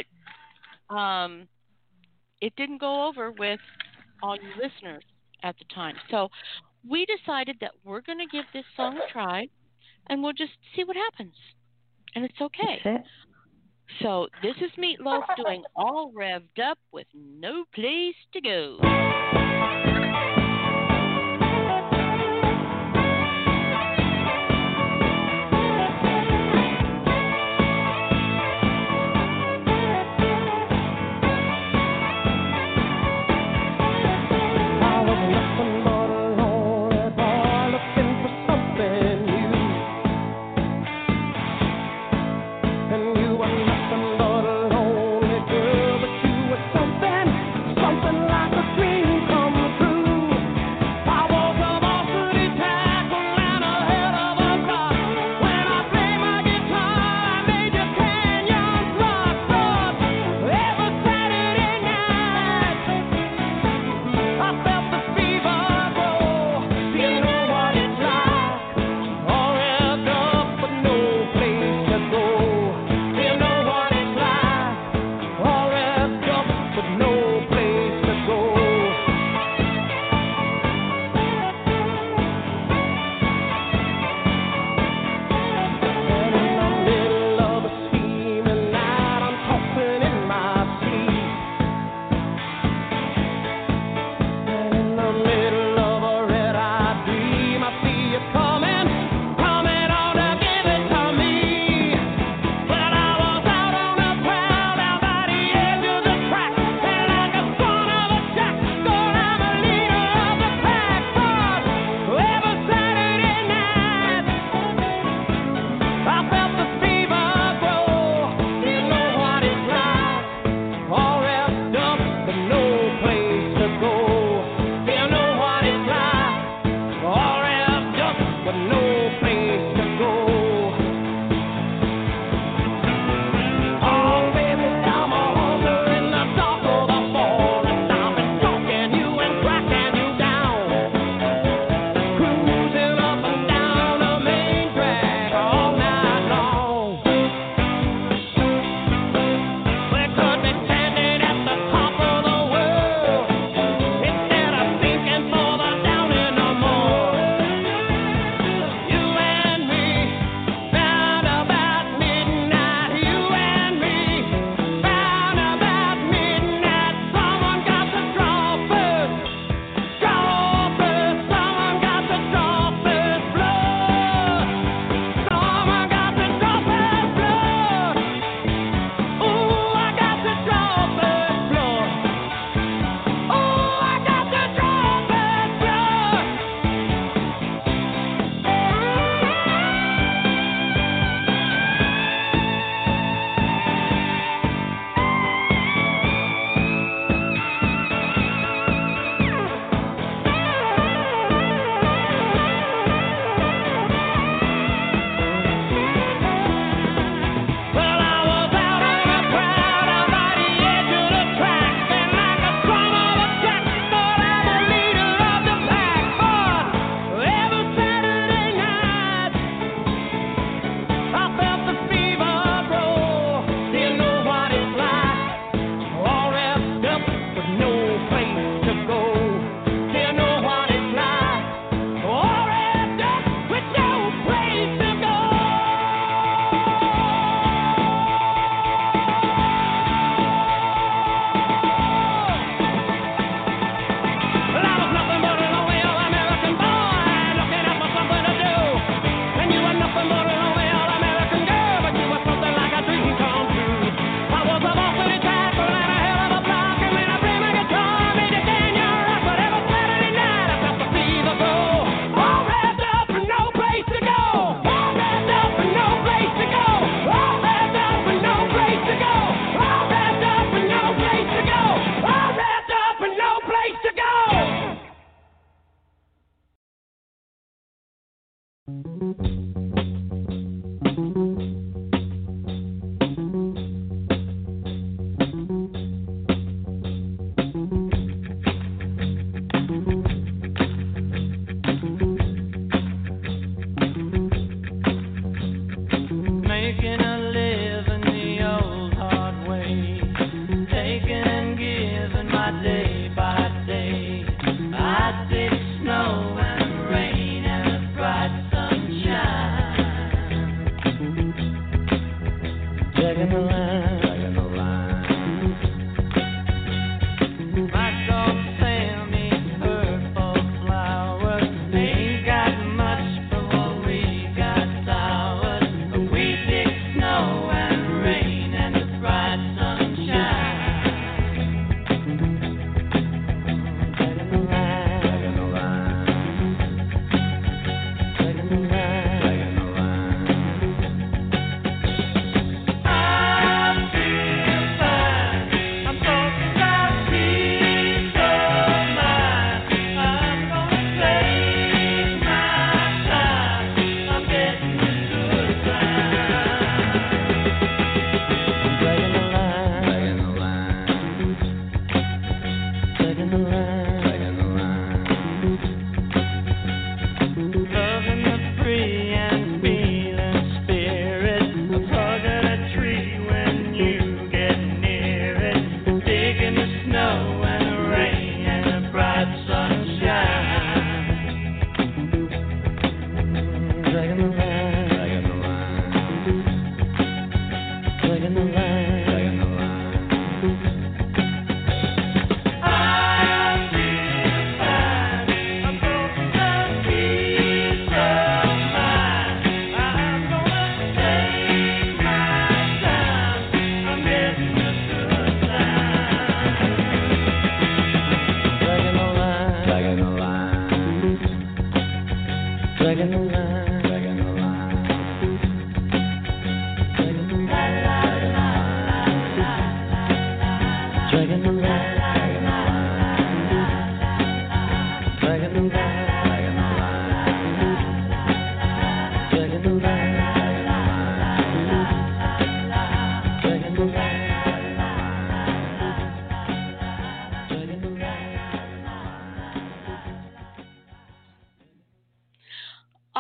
it didn't go over with all you listeners at the time. So we decided that we're going to give this song a try, and we'll just see what happens. And it's okay. That's it. So this is Meatloaf doing All Revved Up with No Place to Go. Something like a dream come true.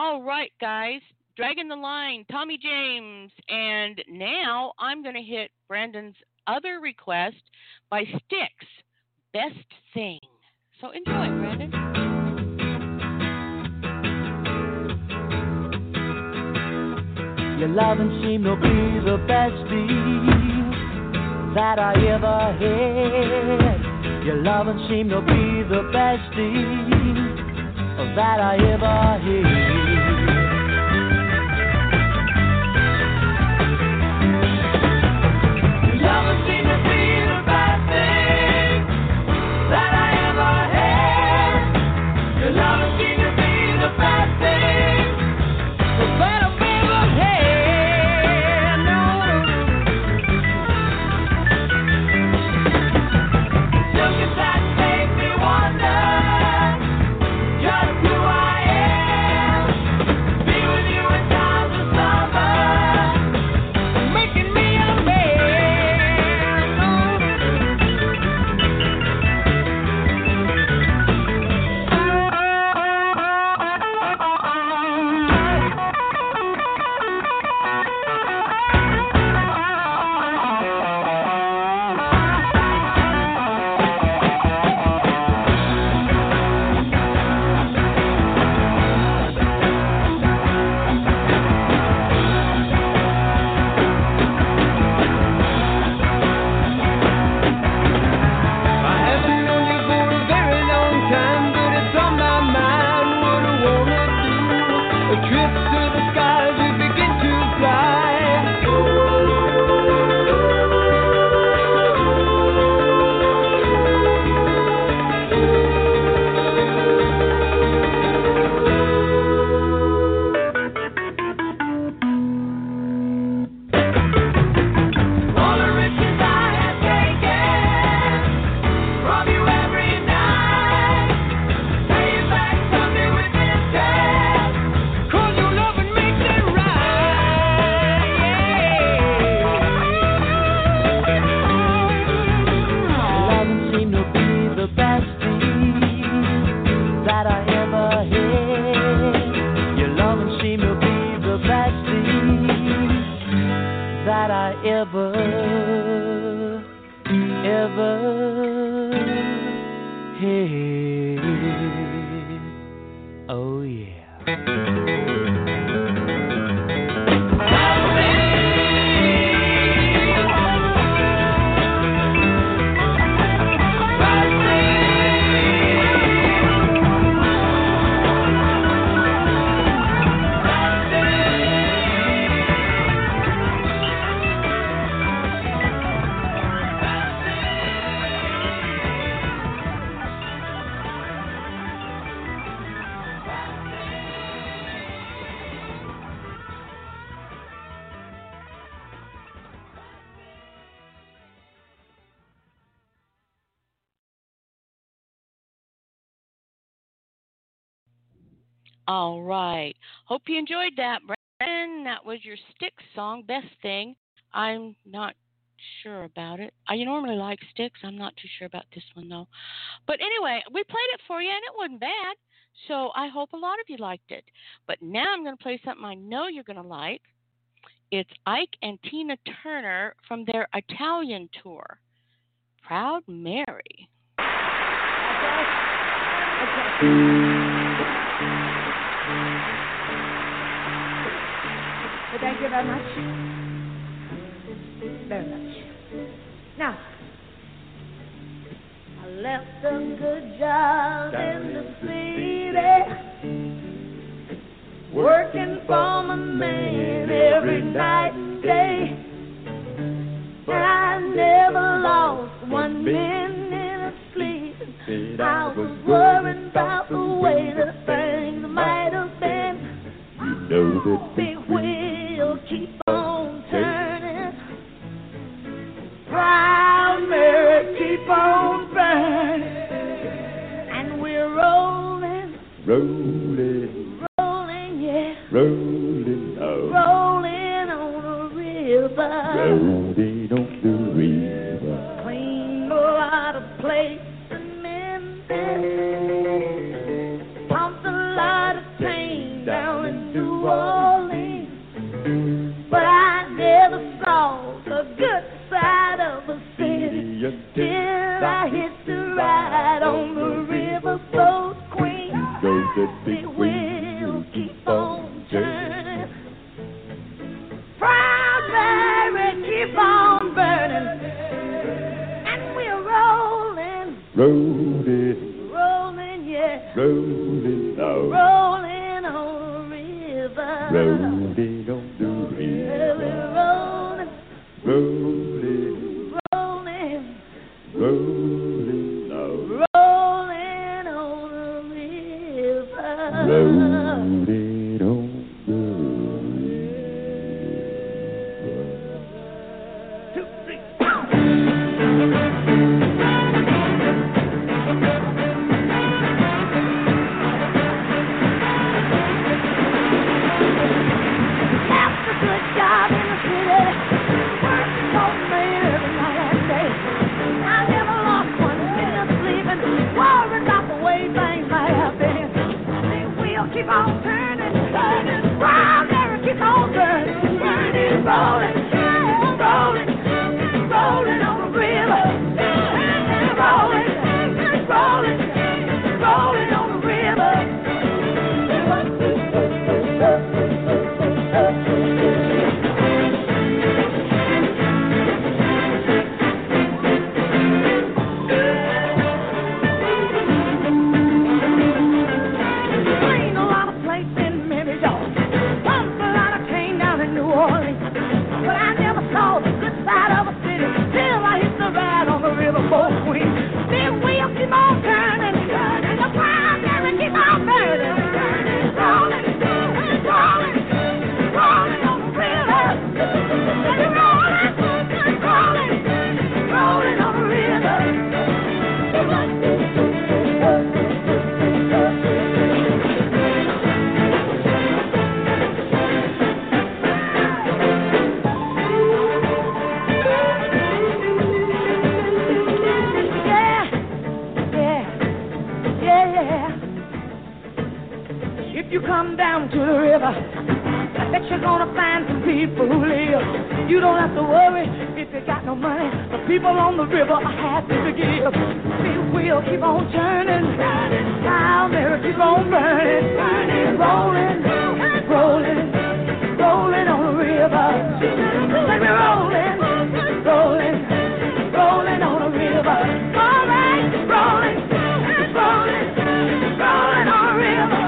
All right, guys. Dragging the Line, Tommy James. And now I'm going to hit Brandon's other request by Styx, Best Thing. So enjoy, Brandon. Your loving seemed to be the best thing that I ever had. Your loving seemed to be the best thing that I ever had. All right. Hope you enjoyed that, Brandon. That was your Styx song, Best Thing. I'm not sure about it. I normally like Styx. I'm not too sure about this one, though. But anyway, we played it for you, and it wasn't bad. So I hope a lot of you liked it. But now I'm going to play something I know you're going to like. It's Ike and Tina Turner from their Italian tour, Proud Mary. Thank you very much. Very much. Now, I left a good job in the city, working for my man every night and day. And I never lost 1 minute of sleep. I was worried about the way that things might have been. Big wheel keep on turning, Proud Mary keep on burning, and we're rolling, yeah, rolling on the river, clean out of place and Memphis, pumped a lot of pain down in I hitched a ride on the riverboat queen. The wheels keep on turning. Proud Mary keep on burning. And we're rolling. Rolling, yeah. Rolling on the river. Rolling on the river. We're rolling. Rolling on the river. Rolling on the river. Keep on turning, turning, round there, keep on burning, burning, rolling, rolling, rolling on the river, rolling, rolling, rolling on the river. Down to the river, I bet you're gonna find some people who live. You don't have to worry if you got no money. The people on the river are happy to give. The wheel keep on turning, down there keep on burning, burning, rolling, rolling, rolling on the river. Let me rolling, rolling, rolling on the river. All right, rolling, rolling, rolling on the river.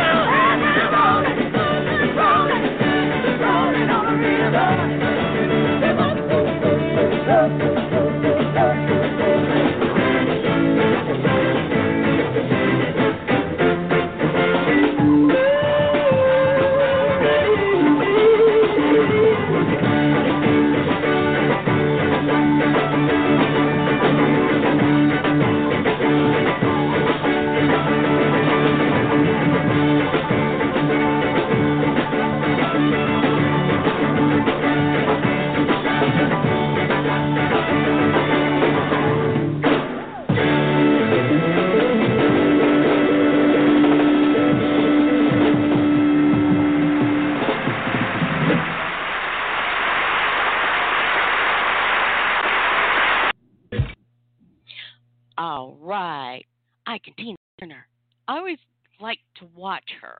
All right. Tina Turner. I always like to watch her.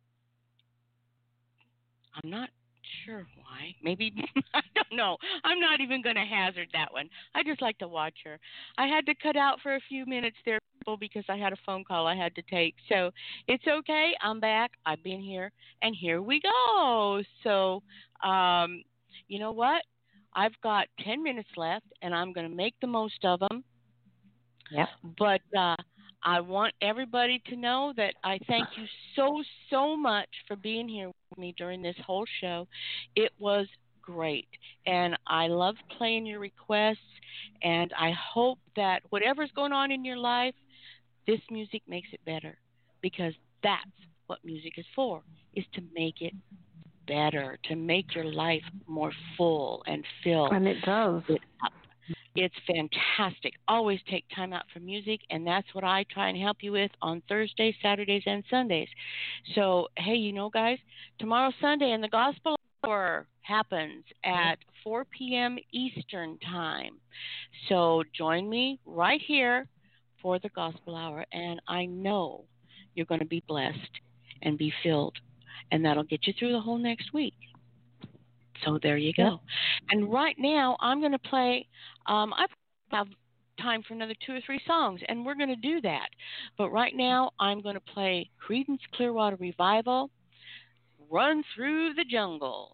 I'm not sure why. Maybe, I don't know. I'm not even going to hazard that one. I just like to watch her. I had to cut out for a few minutes there because I had a phone call I had to take. So it's okay. I'm back. I've been here. And here we go. So, you know what? I've got 10 minutes left, and I'm going to make the most of them. Yep. But I want everybody to know that I thank you so much for being here with me during this whole show. It was great, and I love playing your requests, and I hope that whatever's going on in your life, this music makes it better, because that's what music is for, is to make it better, to make your life more full and filled. And it does. It's fantastic. Always take time out for music, and that's what I try and help you with on Thursdays, Saturdays, and Sundays. So, hey, you know, guys, tomorrow's Sunday, and the Gospel Hour happens at 4 p.m. Eastern Time. So join me right here for the Gospel Hour, and I know you're going to be blessed and be filled, and that'll get you through the whole next week. So there you go. And right now, I'm going to play, I have time for another 2 or 3 songs, and we're going to do that. But right now, I'm going to play Creedence Clearwater Revival, Run Through the Jungle.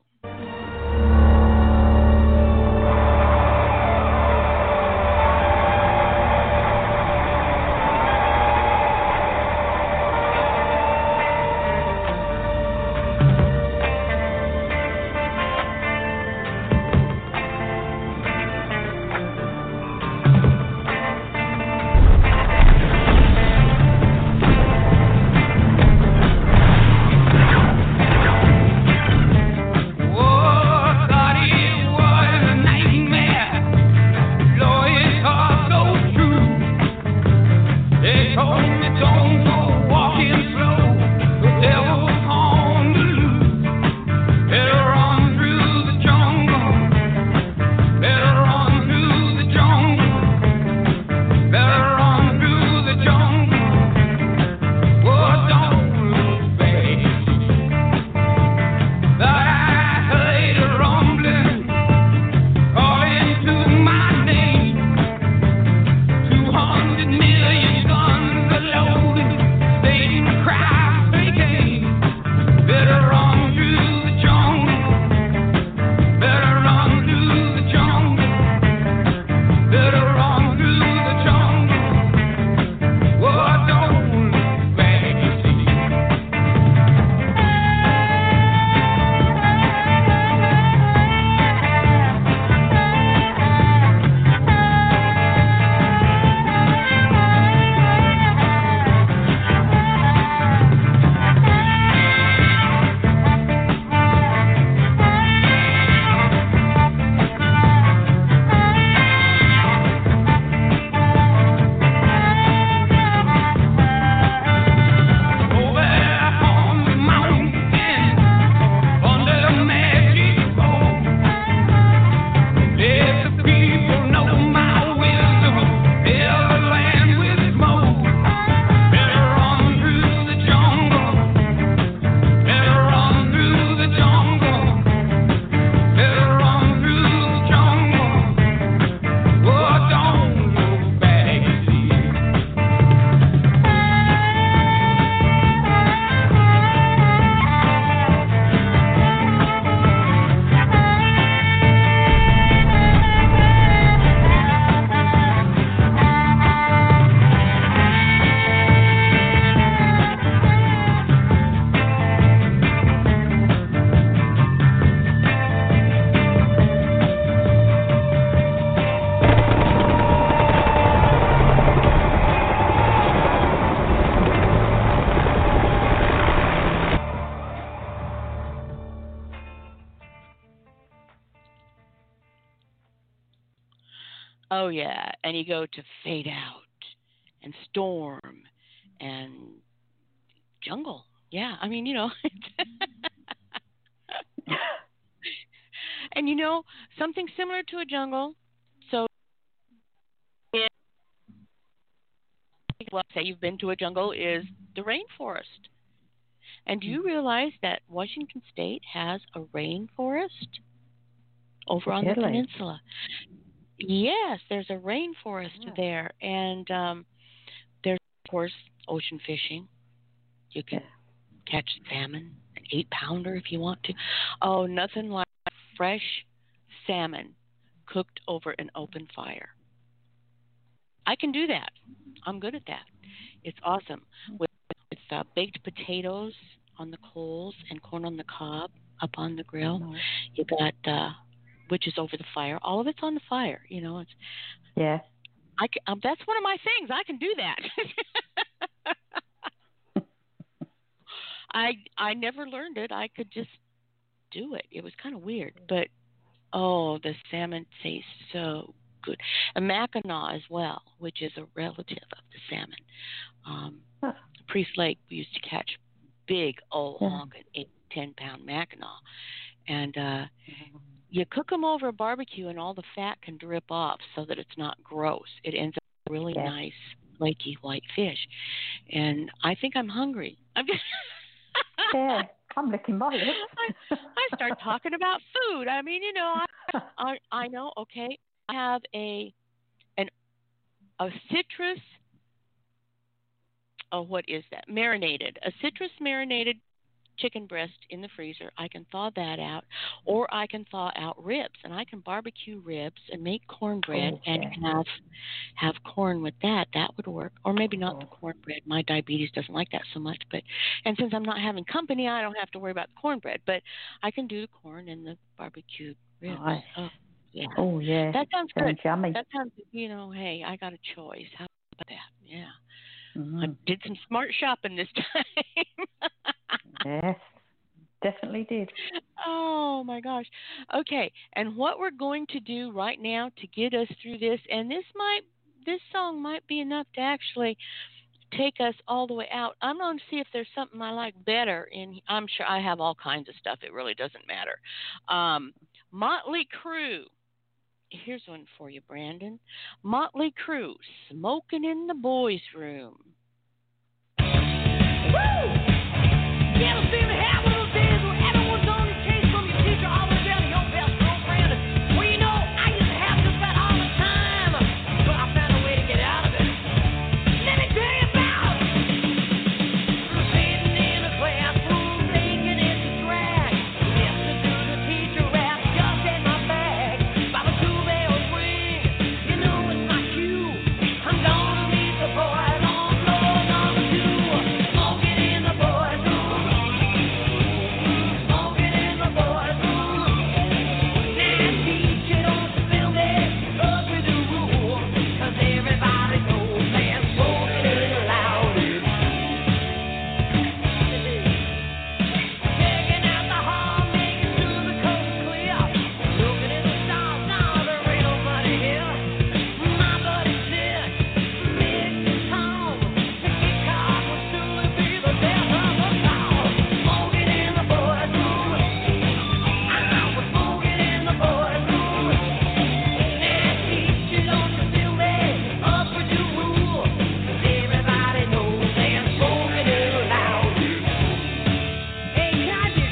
Oh, yeah. And you go to Fade Out and Storm and Jungle. Yeah. I mean, and something similar to a jungle. So, say you've been to a jungle is the rainforest. And do you realize that Washington State has a rainforest over on the peninsula? Yes, there's a rainforest there. And there's, of course, ocean fishing. You can catch salmon, an 8-pounder if you want to. Oh, nothing like fresh salmon cooked over an open fire. I can do that. I'm good at that. It's awesome. With baked potatoes on the coals and corn on the cob up on the grill. Mm-hmm. You got witches over the fire. All of it's on the fire. It's that's one of my things. I can do that. I never learned it. I could just do it. It was kind of weird, but the salmon tastes so good. And Mackinac as well, which is a relative of the salmon. Priest Lake, we used to catch big old honking 8-10 pound Mackinac, and and you cook them over a barbecue, and all the fat can drip off so that it's not gross. It ends up really nice, flaky white fish. And I think I'm hungry. Yeah, I'm licking my lips. I start talking about food. I mean, I know. Okay, I have a citrus. Oh, what is that? Marinated. A citrus marinated chicken breast in the freezer. I can thaw that out, or I can thaw out ribs, and I can barbecue ribs and make cornbread and have corn with that. That would work, or maybe not the cornbread. My diabetes doesn't like that so much, and since I'm not having company, I don't have to worry about the cornbread. But I can do the corn and the barbecued ribs. Nice. Oh yeah. Oh yeah. That sounds good. Yummy. That sounds. Hey, I got a choice. How about that? Yeah. Mm-hmm. I did some smart shopping this time. Yes, definitely did. Oh my gosh. Okay, and what we're going to do right now to get us through this, and this song might be enough to actually take us all the way out. I'm going to see if there's something I like better. I'm sure I have all kinds of stuff. It really doesn't matter. Motley Crue. Here's one for you, Brandon. Motley Crue, Smoking in the Boys' Room. Woo! You ever seen the half of those days when everyone's on the chase from your teacher all the way down to your best girlfriend? Well, I used to have just that all the time, but I found a way to get out of it. Let me tell you about sitting in a classroom thinking it's a drag, listening to the teacher rap just in my bag. By the 2 bells ring, it's my cue. I'm gonna meet the boys on floor number 2. Smoking in the boys' room. Smoking in the boys' room. Now teacher, don't spill that up with the rule, 'cause everybody knows that smoking is allowed. Checking out the hall, making sure the coast clear. Looking at the stars, now there ain't nobody here. My buddy said, Mr. Tom, the guitar will surely be the death of us all. Smoking in the boys' room. I was smoking in the boys' room. Now teacher, don't you feel that up with your rule, 'cause everybody knows that smoking is allowed. Hey, can I just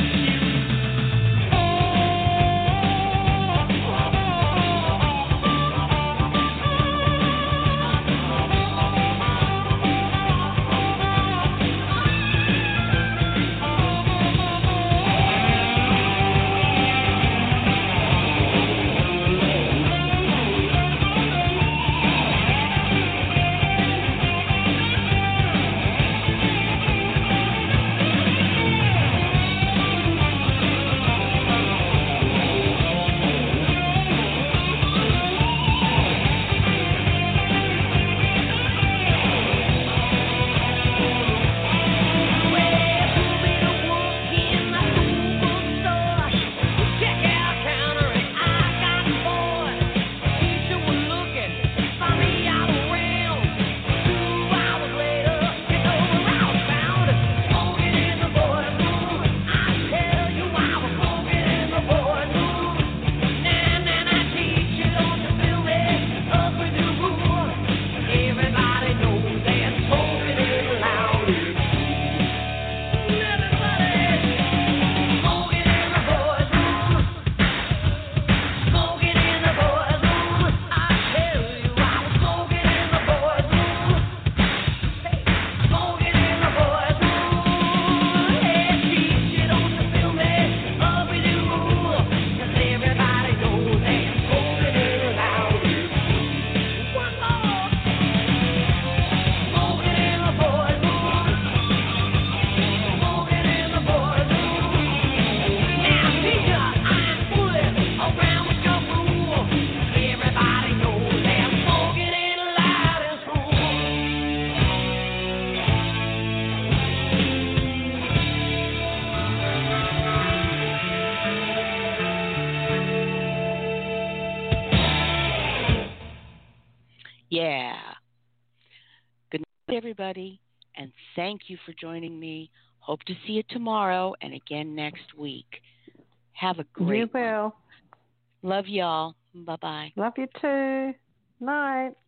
Yeah. Good night, everybody, and thank you for joining me. Hope to see you tomorrow and again next week. Have a great You will. one. Love y'all. Bye-bye. Love you too. Night.